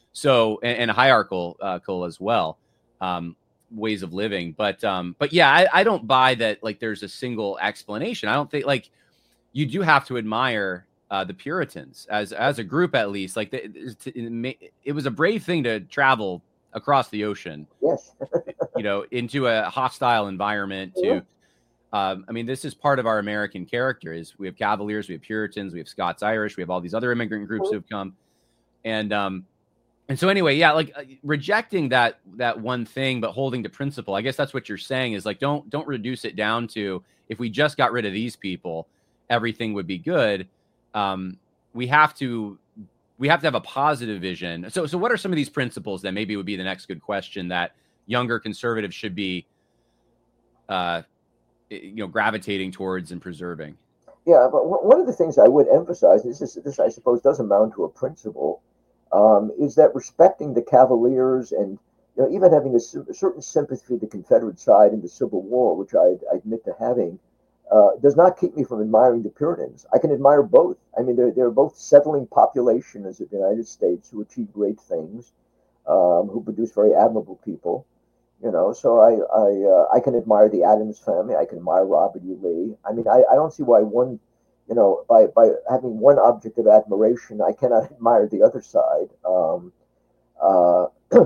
so and, and hierarchical uh, as well, um, ways of living. But um, but yeah, I, I don't buy that. Like, there's a single explanation. I don't think, like, you do have to admire uh, the Puritans as as a group, at least. Like, the, it, it was a brave thing to travel across the ocean. Yes. You know, into a hostile environment to, um, I mean, this is part of our American character. Is we have Cavaliers, we have Puritans, we have Scots Irish, we have all these other immigrant groups who have come. And, um, and so anyway, yeah, like uh, rejecting that, that one thing, but holding to principle. I guess that's what you're saying is like, don't, don't reduce it down to, if we just got rid of these people, everything would be good. Um, we have to, we have to have a positive vision. So, so what are some of these principles that maybe would be the next good question that younger conservatives should be, uh, you know, gravitating towards and preserving? Yeah, but one of the things I would emphasize, this is this I suppose does amount to a principle, um, is that respecting the Cavaliers and you know even having a, a certain sympathy for the Confederate side in the Civil War, which I, I admit to having, uh, does not keep me from admiring the Puritans. I can admire both. I mean, they're they're both settling populations of the United States who achieve great things, um, who produce very admirable people. You know, so I I uh, I can admire the Adams family. I can admire Robert E. Lee. I mean, I, I don't see why one, you know, by by having one object of admiration, I cannot admire the other side. Um, uh,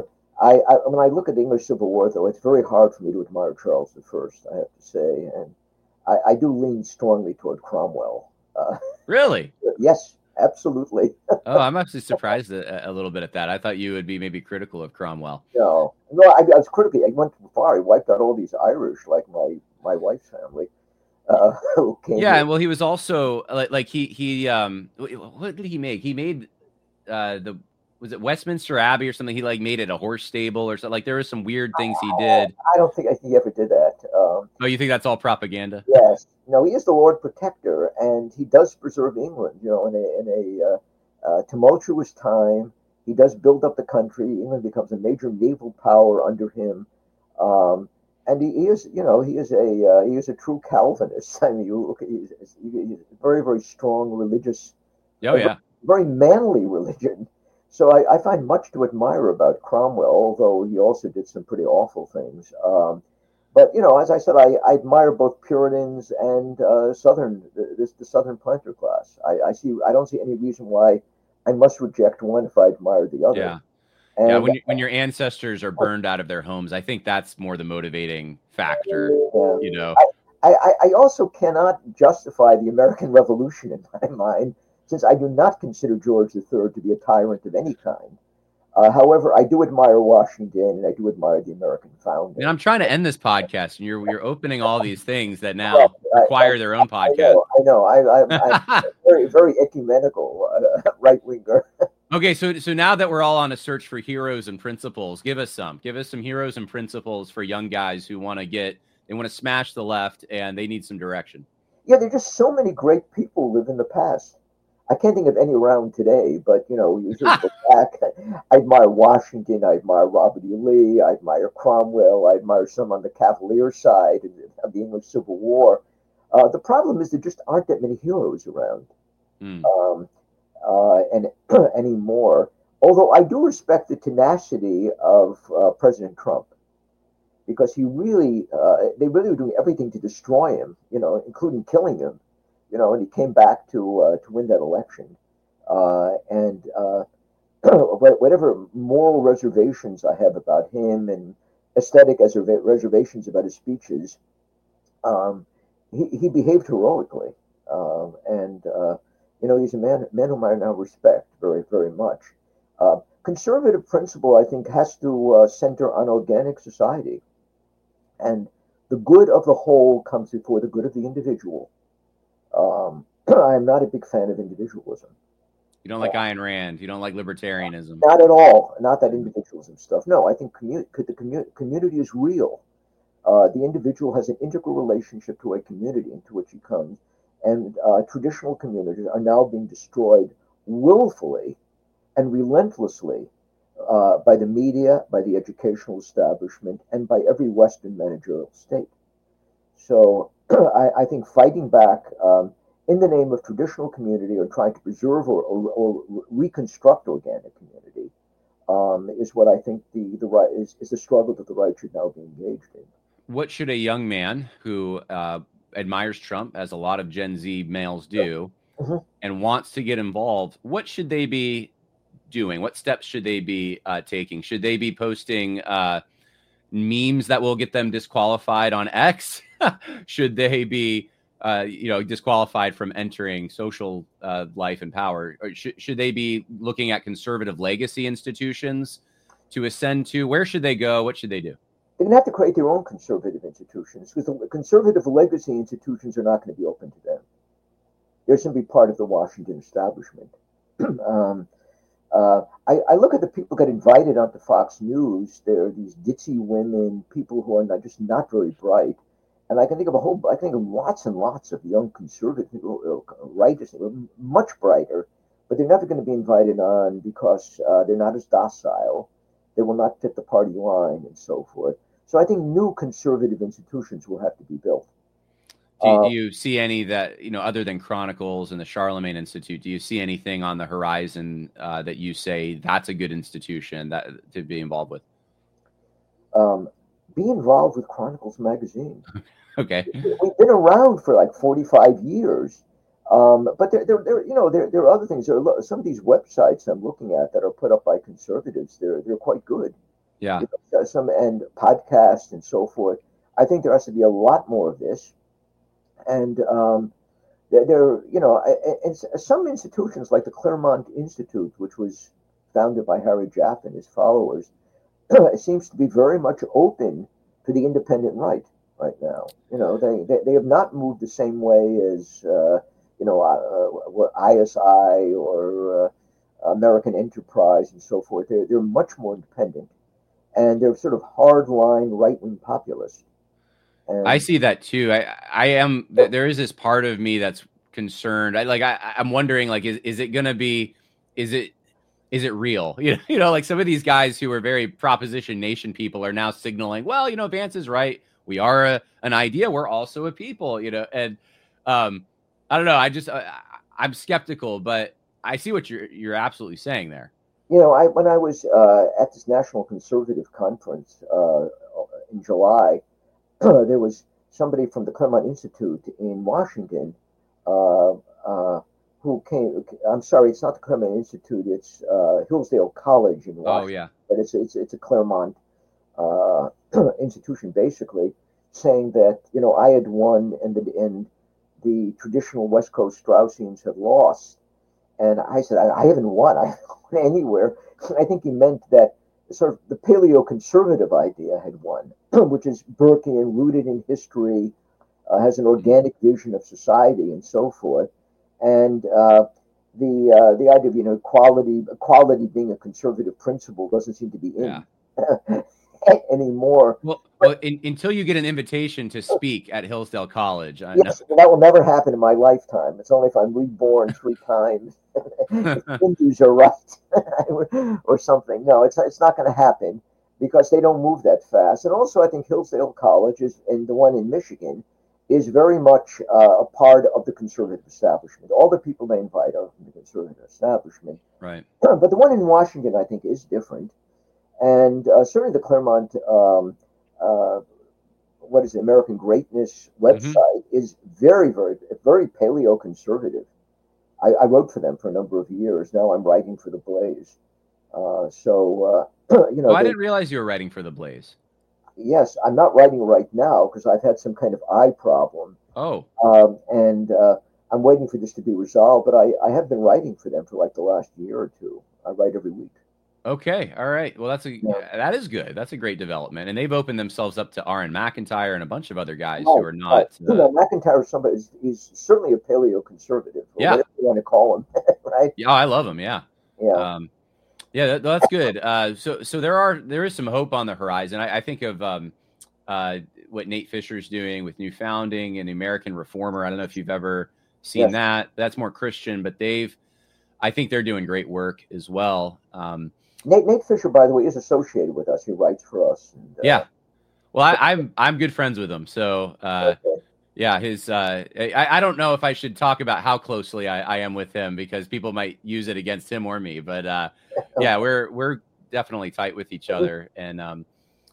I, I when I look at the English Civil War, though, it's very hard for me to admire Charles the First. I have to say, and I, I do lean strongly toward Cromwell. Uh, really? Yes. Absolutely. Oh, I'm actually surprised a, a little bit at that. I thought you would be maybe critical of Cromwell. No, no, I, I was critical. I went too far. He wiped out all these Irish, like my my wife's family. Uh, who came yeah, here. and well, he was also like, like he he um what did he make? He made uh the was it Westminster Abbey or something? He like made it a horse stable or something. Like there were some weird things he did. I don't think he ever did that. Um, oh, you think that's all propaganda? Yes. No, he is the Lord Protector, and he does preserve England. You know, in a in a uh, uh, tumultuous time, he does build up the country. England becomes a major naval power under him, um, and he, he is, you know, he is a uh, he is a true Calvinist. I mean, you look, he's, he's very very strong religious. Oh yeah. Very manly religion. So I, I find much to admire about Cromwell, although he also did some pretty awful things. Um, But you know, as I said, I, I admire both Puritans and uh, Southern, this the Southern planter class. I, I see. I don't see any reason why I must reject one if I admire the other. Yeah, and, yeah. When you, when your ancestors are burned out of their homes, I think that's more the motivating factor. Yeah. You know, I, I, I also cannot justify the American Revolution in my mind, since I do not consider George the Third to be a tyrant of any kind. Uh, however, I do admire Washington, and I do admire the American founding. And I'm trying to end this podcast, and you're you're opening all these things that now well, require I, I, their own podcast. I know. I know. I, I, I'm very, very ecumenical uh, right winger. Okay, so so now that we're all on a search for heroes and principles, give us some. Give us some heroes and principles for young guys who want to get they want to smash the left, and they need some direction. Yeah, there are just so many great people who live in the past. I can't think of any around today, but you know, you just go back. I admire Washington. I admire Robert E. Lee. I admire Cromwell. I admire some on the Cavalier side of the English Civil War. Uh, the problem is there just aren't that many heroes around Mm. um, uh, and anymore. Although I do respect the tenacity of uh, President Trump, because he really, uh, they really were doing everything to destroy him, you know, including killing him, you know, and he came back to uh, to win that election. Uh, and uh, whatever moral reservations I have about him and aesthetic as reservations about his speeches, um, he, he behaved heroically. Um, and, uh, you know, he's a man, man whom I now respect very, very much. Uh, conservative principle, I think, has to uh, center on organic society. And the good of the whole comes before the good of the individual. Um, I am not a big fan of individualism. You don't like uh, Ayn Rand. You don't like libertarianism. Not at all. Not that individualism stuff. No, I think commu- the commu- community is real. Uh, the individual has an integral relationship to a community into which he comes. And uh, traditional communities are now being destroyed willfully and relentlessly uh, by the media, by the educational establishment, and by every Western managerial state. So I, I think fighting back um, in the name of traditional community or trying to preserve or, or, or reconstruct organic community um, is what I think the, the right is, is the struggle that the right should now be engaged in. What should a young man who uh, admires Trump, as a lot of Gen Z males do, mm-hmm. and wants to get involved, what should they be doing? What steps should they be uh, taking? Should they be posting uh, memes that will get them disqualified on X? Should they be, uh, you know, disqualified from entering social uh, life and power? Or sh- should they be looking at conservative legacy institutions to ascend to? Where should they go? What should they do? They're going to have to create their own conservative institutions, because the conservative legacy institutions are not going to be open to them. They're simply part of the Washington establishment. um, uh, I, I look at the people that got invited onto Fox News. There are these ditzy women, people who are not, just not very bright. And I can think of a whole, I can think of lots and lots of young conservative people, righteous, much brighter, but they're never going to be invited on because uh, they're not as docile. They will not fit the party line and so forth. So I think new conservative institutions will have to be built. Do you, uh, do you see any that, you know, other than Chronicles and the Charlemagne Institute, do you see anything on the horizon uh, that you say that's a good institution that to be involved with? Um, be involved with Chronicles magazine. Okay. We've been around for like forty-five years. Um, but there, there, there, you know, there, there are other things. There are some of these websites I'm looking at that are put up by conservatives. They're, they're quite good. Yeah. You know, some and podcasts and so forth. I think there has to be a lot more of this. And um, there, there, you know, and some institutions like the Claremont Institute, which was founded by Harry Jaffe and his followers, it seems to be very much open to the independent right right now. You know, they, they, they have not moved the same way as. Uh, you know, uh, I S I or uh, American Enterprise and so forth. They're, they're much more independent, and they're sort of hardline right-wing populists. And I see that too. I, I am, there is this part of me that's concerned. I like, I, I'm wondering, like, is, is it going to be, is it, is it real? You know, you know, like some of these guys who are very Proposition Nation people are now signaling, well, you know, Vance is right. We are a, an idea. We're also a people, you know, and, um, I don't know. I just, uh, I'm skeptical, but I see what you're, you're absolutely saying there. You know, I, when I was uh, at this National Conservative Conference uh, in July, there was somebody from the Claremont Institute in Washington uh, uh, who came. I'm sorry, it's not the Claremont Institute. It's uh, Hillsdale College in Washington. Oh, yeah. But it's, it's, it's a Claremont uh, institution, basically, saying that, you know, I had won and the, and the traditional West Coast Straussians have lost. And I said, I, I haven't won. I haven't won anywhere. I think he meant that sort of the paleoconservative idea had won, which is Burkean, rooted in history, uh, has an organic vision of society and so forth. And uh, the uh, the idea of, you know, equality, equality being a conservative principle doesn't seem to be in yeah. anymore. Well, well, in, until you get an invitation to speak at Hillsdale College. I Yes, that will never happen in my lifetime. It's only if I'm reborn three times. If Hindus are right or something. No, it's it's not going to happen because they don't move that fast. And also, I think Hillsdale College is, and the one in Michigan, is very much uh, a part of the conservative establishment. All the people they invite are from the conservative establishment. Right. But the one in Washington, I think, is different. And uh, certainly the Claremont, um, uh, what is it, American Greatness website mm-hmm. is very, very, very paleo-conservative. I, I wrote for them for a number of years. Now I'm writing for the Blaze. Uh, so, uh, you know. Oh, I they, didn't realize you were writing for the Blaze. Yes, I'm not writing right now because I've had some kind of eye problem. Oh. Um, and uh, I'm waiting for this to be resolved, but I, I have been writing for them for like the last year or two. I write every week. Okay. All right. Well, that's a yeah. that is good. That's a great development. And they've opened themselves up to Aaron McIntyre and a bunch of other guys right, who are not. Right. Uh, you know, McIntyre is somebody is he's certainly a paleo conservative. Yeah. Whatever you want to call him, right? Yeah, I love him. Yeah. Yeah. Um, yeah, that, that's good. Uh, so so there are there is some hope on the horizon. I, I think of um, uh, what Nate Fisher's doing with New Founding and the American Reformer. I don't know if you've ever seen yes. that. That's more Christian, but they've I think they're doing great work as well. Um, Nate, Nate Fisher, by the way, is associated with us. He writes for us. And, uh, yeah. Well, I, I'm I'm good friends with him. So, uh, okay. yeah, his. Uh, I, I don't know if I should talk about how closely I, I am with him because people might use it against him or me. But uh, yeah, we're we're definitely tight with each other, and um,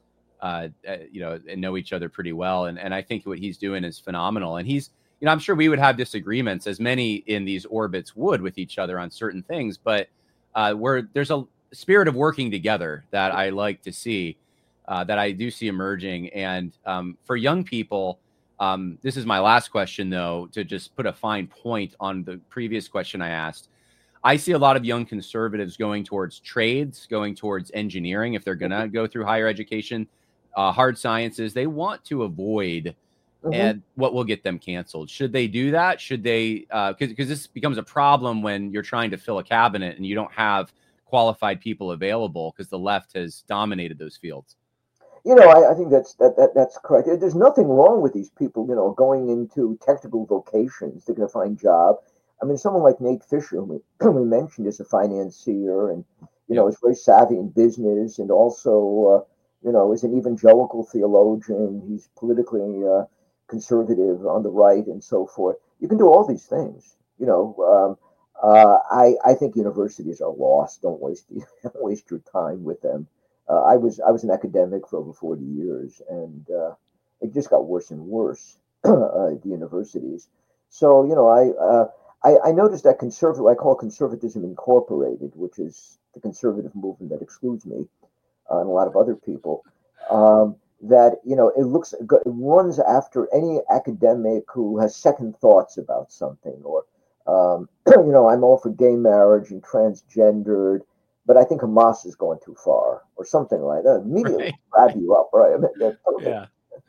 uh, you know, and know each other pretty well. And and I think what he's doing is phenomenal. And he's, you know, I'm sure we would have disagreements, as many in these orbits would, with each other on certain things. But uh, where there's a spirit of working together that I like to see, uh, that I do see emerging. And um, for young people, um, this is my last question, though, to just put a fine point on the previous question I asked. I see a lot of young conservatives going towards trades, going towards engineering, if they're going to go through higher education, uh, hard sciences. They want to avoid mm-hmm. and what will get them canceled. Should they do that? Should they? Because uh, because this becomes a problem when you're trying to fill a cabinet and you don't have qualified people available because the left has dominated those fields. You know, I, I think that's that, that that's correct. There's nothing wrong with these people, you know, going into technical vocations. They're going to find job. I mean, someone like Nate Fisher, who we, we mentioned, is a financier and, you know, is very savvy in business and also, uh, you know, is an evangelical theologian. He's politically uh, conservative on the right and so forth. You can do all these things, you know. Um, Uh, I, I think universities are lost. Don't waste don't waste your time with them. Uh, I was I was an academic for over forty years, and uh, it just got worse and worse uh, at the universities. So you know, I, uh, I I noticed that conservative I call Conservatism Incorporated, which is the conservative movement that excludes me uh, and a lot of other people. Um, that you know, it looks it runs after any academic who has second thoughts about something or. Um, you know, I'm all for gay marriage and transgendered, but I think Hamas is going too far, or something like that. Immediately right. grab you up, right? I mean, yeah.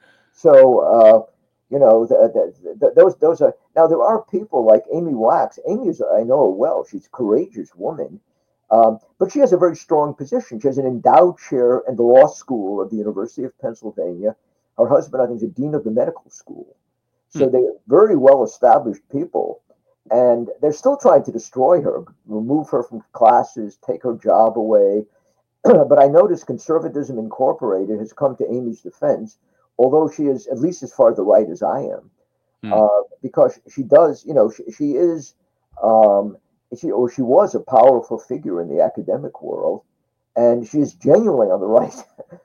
So, uh, you know, the, the, the, those those are now. There are people like Amy Wax. Amy is, I know her well. She's a courageous woman, um, but she has a very strong position. She has an endowed chair in the law school of the University of Pennsylvania. Her husband, I think, is a dean of the medical school. So hmm. they're very well established people. And they're still trying to destroy her, remove her from classes, take her job away. But I noticed Conservatism Incorporated has come to Amy's defense, although she is at least as far to the right as I am, mm. uh, because she does, you know, she, she is, um, she or she was a powerful figure in the academic world, and she is genuinely on the right.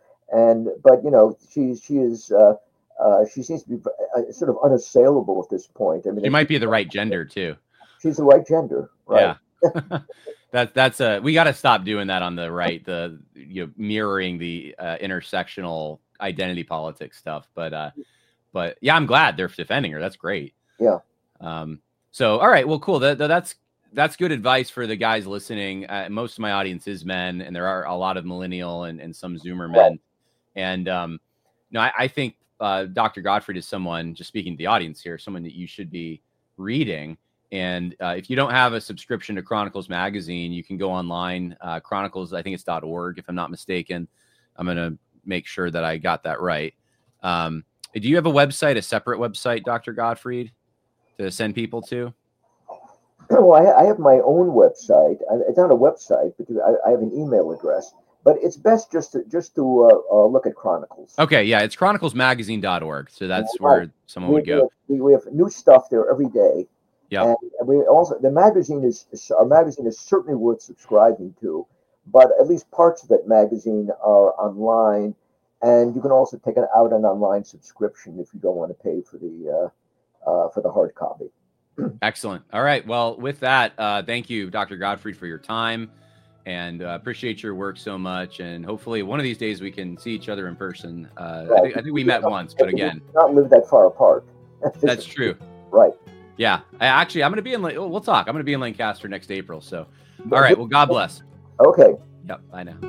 and but you know, she's she is. Uh, Uh, she seems to be uh, sort of unassailable at this point. I mean, she might be the right gender too. She's the right gender, right? Yeah, that that's a we got to stop doing that on the right. The you know mirroring the uh, intersectional identity politics stuff. But uh, but yeah, I'm glad they're defending her. That's great. Yeah. Um. So all right. Well, cool. That, that's that's good advice for the guys listening. Uh, most of my audience is men, and there are a lot of millennial and and some Zoomer men. Right. And um, no, I, I think. Uh, Doctor Gottfried is someone, just speaking to the audience here, someone that you should be reading. And uh, if you don't have a subscription to Chronicles Magazine, you can go online. Uh, Chronicles, I think it's .org, if I'm not mistaken. I'm going to make sure that I got that right. Um, do you have a website, a separate website, Doctor Gottfried, to send people to? Well, I, I have my own website. It's not a website because I, I have an email address, but it's best just to just to uh, uh, look at Chronicles. Okay, yeah, it's chronicles magazine dot org. So that's yeah, where someone we, would go. We, we have new stuff there every day. Yeah, and we also the magazine is our magazine is certainly worth subscribing to, but at least parts of that magazine are online, and you can also take it out an online subscription if you don't want to pay for the uh, uh, for the hard copy. Excellent. All right. Well, with that, uh, thank you, Doctor Gottfried, for your time, and uh, appreciate your work so much. And hopefully, one of these days we can see each other in person. Uh, right. I, think, I think we met once, but again, not live that far apart. That's true. Right. Yeah. I, actually, I'm going to be in. We'll talk. I'm going to be in Lancaster next April. So, all right. Well, God bless. Okay. Yep. I know.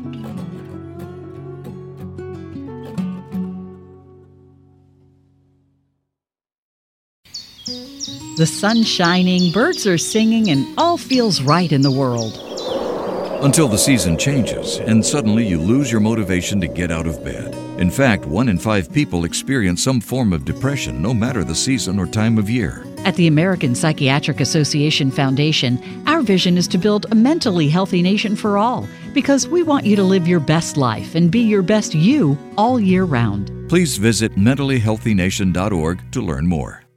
The sun's shining, birds are singing, and all feels right in the world. Until the season changes, and suddenly you lose your motivation to get out of bed. In fact, one in five people experience some form of depression, no matter the season or time of year. At the American Psychiatric Association Foundation, our vision is to build a mentally healthy nation for all, because we want you to live your best life and be your best you all year round. Please visit mentally healthy nation dot org to learn more.